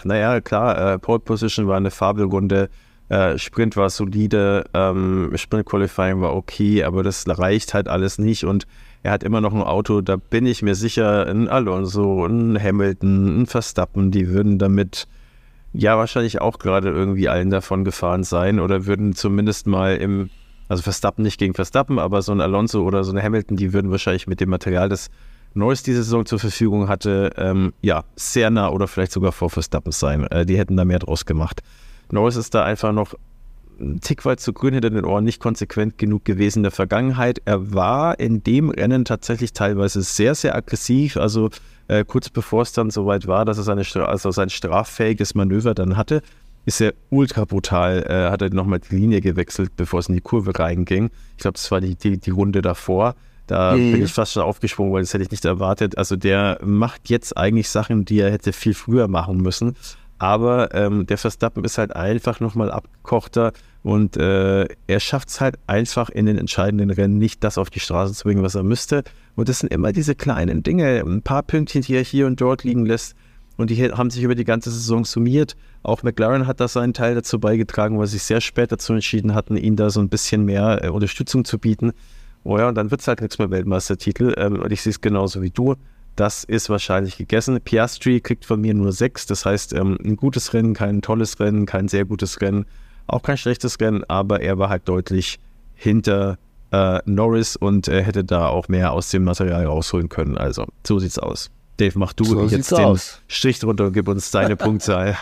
Pole Position war eine Fabelrunde, Sprint war solide, Sprint-Qualifying war okay, aber das reicht halt alles nicht und er hat immer noch ein Auto, da bin ich mir sicher, ein Alonso, ein Hamilton, ein Verstappen, die würden damit wahrscheinlich auch gerade irgendwie allen davon gefahren sein oder würden zumindest mal also Verstappen nicht gegen Verstappen, aber so ein Alonso oder so ein Hamilton, die würden wahrscheinlich mit dem Material, das Norris diese Saison zur Verfügung hatte, sehr nah oder vielleicht sogar vor Verstappen sein. Die hätten da mehr draus gemacht. Norris ist da einfach noch ein Tick weit zu grün hinter den Ohren, nicht konsequent genug gewesen in der Vergangenheit. Er war in dem Rennen tatsächlich teilweise sehr, sehr aggressiv, also kurz bevor es dann soweit war, dass er sein straffähiges Manöver dann hatte, ist er ultra brutal, hat er nochmal die Linie gewechselt, bevor es in die Kurve reinging. Ich glaube, das war die Runde davor. Da bin ich fast schon aufgesprungen, weil das hätte ich nicht erwartet. Also der macht jetzt eigentlich Sachen, die er hätte viel früher machen müssen. Aber der Verstappen ist halt einfach nochmal abgekochter und er schafft es halt einfach in den entscheidenden Rennen nicht, das auf die Straße zu bringen, was er müsste. Und das sind immer diese kleinen Dinge, ein paar Pünktchen, die er hier und dort liegen lässt. Und die haben sich über die ganze Saison summiert. Auch McLaren hat da seinen Teil dazu beigetragen, weil sie sich sehr spät dazu entschieden hatten, ihm da so ein bisschen mehr Unterstützung zu bieten. Oh ja, und dann wird es halt nichts mehr Weltmeistertitel. Und ich sehe es genauso wie du. Das ist wahrscheinlich gegessen. Piastri kriegt von mir nur 6. Das heißt, ein gutes Rennen, kein tolles Rennen, kein sehr gutes Rennen, auch kein schlechtes Rennen, aber er war halt deutlich hinter Norris und hätte da auch mehr aus dem Material rausholen können. Also, so sieht's aus. Dave, mach du so jetzt den Strich drunter und gib uns deine Punktzahl.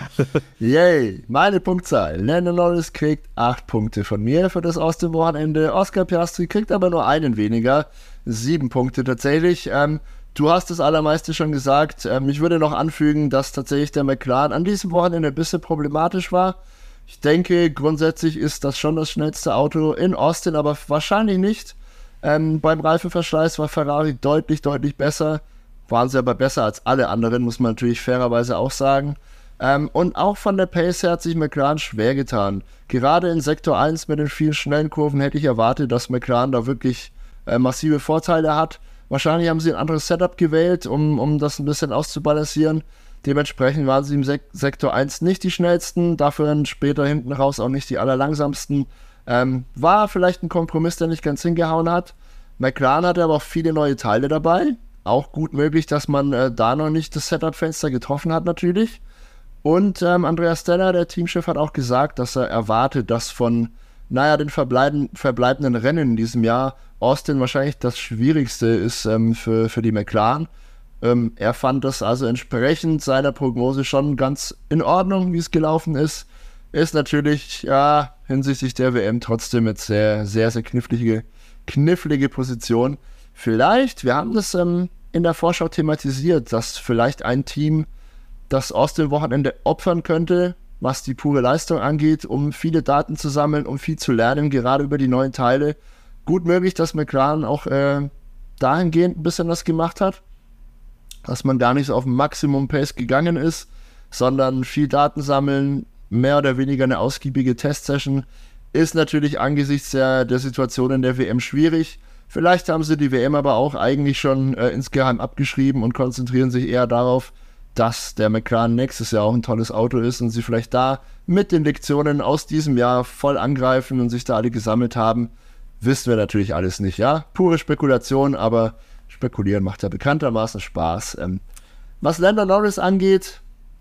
Yay, meine Punktzahl. Lando Norris kriegt 8 Punkte von mir für das aus dem Wochenende. Oscar Piastri kriegt aber nur einen weniger. 7 Punkte tatsächlich. Du hast das Allermeiste schon gesagt. Ich würde noch anfügen, dass tatsächlich der McLaren an diesem Wochenende ein bisschen problematisch war. Ich denke, grundsätzlich ist das schon das schnellste Auto in Austin, aber wahrscheinlich nicht. Beim Reifenverschleiß war Ferrari deutlich, deutlich besser. Waren sie aber besser als alle anderen, muss man natürlich fairerweise auch sagen. Und auch von der Pace her hat sich McLaren schwer getan. Gerade in Sektor 1 mit den vielen schnellen Kurven hätte ich erwartet, dass McLaren da wirklich massive Vorteile hat. Wahrscheinlich haben sie ein anderes Setup gewählt, um das ein bisschen auszubalancieren. Dementsprechend waren sie im Sektor 1 nicht die schnellsten, dafür dann später hinten raus auch nicht die allerlangsamsten. War vielleicht ein Kompromiss, der nicht ganz hingehauen hat. McLaren hatte aber auch viele neue Teile dabei. Auch gut möglich, dass man da noch nicht das Setup-Fenster getroffen hat natürlich. Und Andreas Stella, der Teamchef, hat auch gesagt, dass er erwartet, dass von den verbleibenden Rennen in diesem Jahr Austin wahrscheinlich das Schwierigste ist für die McLaren. Er fand das also entsprechend seiner Prognose schon ganz in Ordnung, wie es gelaufen ist. Ist natürlich hinsichtlich der WM trotzdem jetzt sehr, sehr, sehr knifflige Position. Vielleicht, wir haben das in der Vorschau thematisiert, dass vielleicht ein Team das Austin-Wochenende opfern könnte, was die pure Leistung angeht, um viele Daten zu sammeln, um viel zu lernen, gerade über die neuen Teile. Gut möglich, dass McLaren auch dahingehend ein bisschen was gemacht hat, dass man gar nicht so auf Maximum-Pace gegangen ist, sondern viel Daten sammeln, mehr oder weniger eine ausgiebige Testsession, ist natürlich angesichts der Situation in der WM schwierig. Vielleicht haben sie die WM aber auch eigentlich schon insgeheim abgeschrieben und konzentrieren sich eher darauf, dass der McLaren nächstes Jahr auch ein tolles Auto ist und sie vielleicht da mit den Lektionen aus diesem Jahr voll angreifen und sich da alle gesammelt haben. Wissen wir natürlich alles nicht, ja? Pure Spekulation, aber Spekulieren macht ja bekanntermaßen Spaß. Was Lando Norris angeht,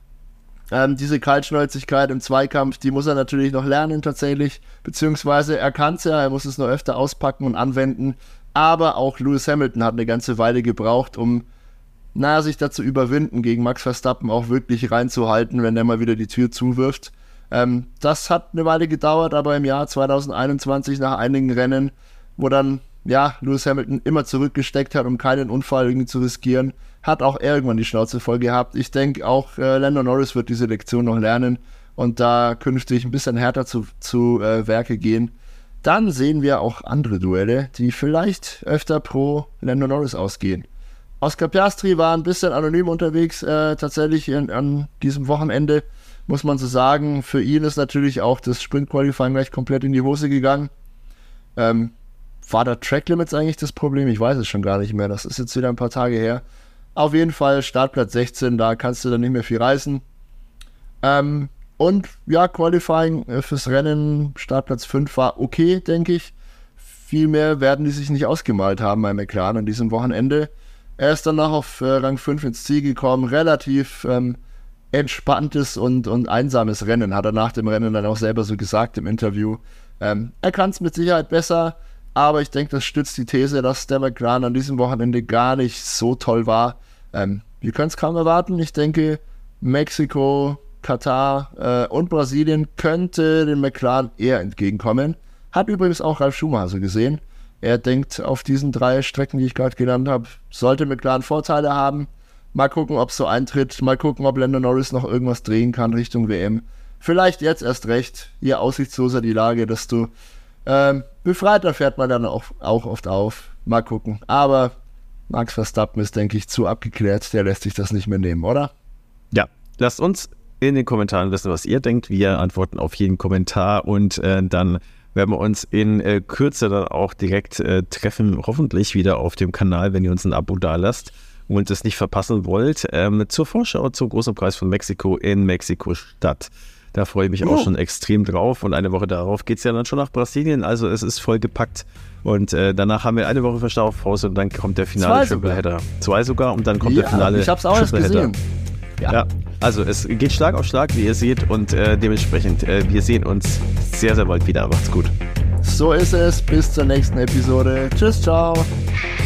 diese Kaltschnäuzigkeit im Zweikampf, die muss er natürlich noch lernen tatsächlich, beziehungsweise er kann es ja, er muss es nur öfter auspacken und anwenden, aber auch Lewis Hamilton hat eine ganze Weile gebraucht, um sich dazu überwinden, gegen Max Verstappen auch wirklich reinzuhalten, wenn der mal wieder die Tür zuwirft. Das hat eine Weile gedauert, aber im Jahr 2021 nach einigen Rennen, wo dann Lewis Hamilton immer zurückgesteckt hat, um keinen Unfall irgendwie zu riskieren, hat auch er irgendwann die Schnauze voll gehabt. Ich denke, auch Lando Norris wird diese Lektion noch lernen und da künftig ein bisschen härter zu Werke gehen. Dann sehen wir auch andere Duelle, die vielleicht öfter pro Lando Norris ausgehen. Oscar Piastri war ein bisschen anonym unterwegs, tatsächlich an diesem Wochenende, muss man so sagen. Für ihn ist natürlich auch das Sprint-Qualifying gleich komplett in die Hose gegangen. War da Track Limits eigentlich das Problem? Ich weiß es schon gar nicht mehr. Das ist jetzt wieder ein paar Tage her. Auf jeden Fall Startplatz 16, da kannst du dann nicht mehr viel reißen. Und Qualifying fürs Rennen, Startplatz 5 war okay, denke ich. Viel mehr werden die sich nicht ausgemalt haben bei McLaren an diesem Wochenende. Er ist danach auf Rang 5 ins Ziel gekommen. Relativ entspanntes und einsames Rennen, hat er nach dem Rennen dann auch selber so gesagt im Interview. Er kann es mit Sicherheit besser, aber ich denke, das stützt die These, dass der McLaren an diesem Wochenende gar nicht so toll war. Wir können es kaum erwarten. Ich denke, Mexiko, Katar und Brasilien könnte den McLaren eher entgegenkommen. Hat übrigens auch Ralf Schumacher so gesehen. Er denkt, auf diesen 3 Strecken, die ich gerade genannt habe, sollte McLaren Vorteile haben. Mal gucken, ob es so eintritt. Mal gucken, ob Lando Norris noch irgendwas drehen kann Richtung WM. Vielleicht jetzt erst recht. Je aussichtsloser die Lage, desto befreiter fährt man dann auch oft auf. Mal gucken. Aber Max Verstappen ist, denke ich, zu abgeklärt. Der lässt sich das nicht mehr nehmen, oder? Ja, lasst uns in den Kommentaren wissen, was ihr denkt. Wir antworten auf jeden Kommentar und dann werden wir uns in Kürze dann auch direkt treffen, hoffentlich wieder auf dem Kanal, wenn ihr uns ein Abo dalasst und es nicht verpassen wollt, zur Vorschau zum Großen Preis von Mexiko in Mexiko-Stadt. Da freue ich mich auch schon extrem drauf und eine Woche darauf geht es ja dann schon nach Brasilien, also es ist vollgepackt und danach haben wir eine Woche Verstaufpause und dann kommt der finale Tripleheader. 2 sogar und dann kommt der finale ich hab's auch erst gesehen. Ja, also es geht Schlag auf Schlag, wie ihr seht und dementsprechend, wir sehen uns sehr, sehr bald wieder. Macht's gut. So ist es, bis zur nächsten Episode. Tschüss, ciao.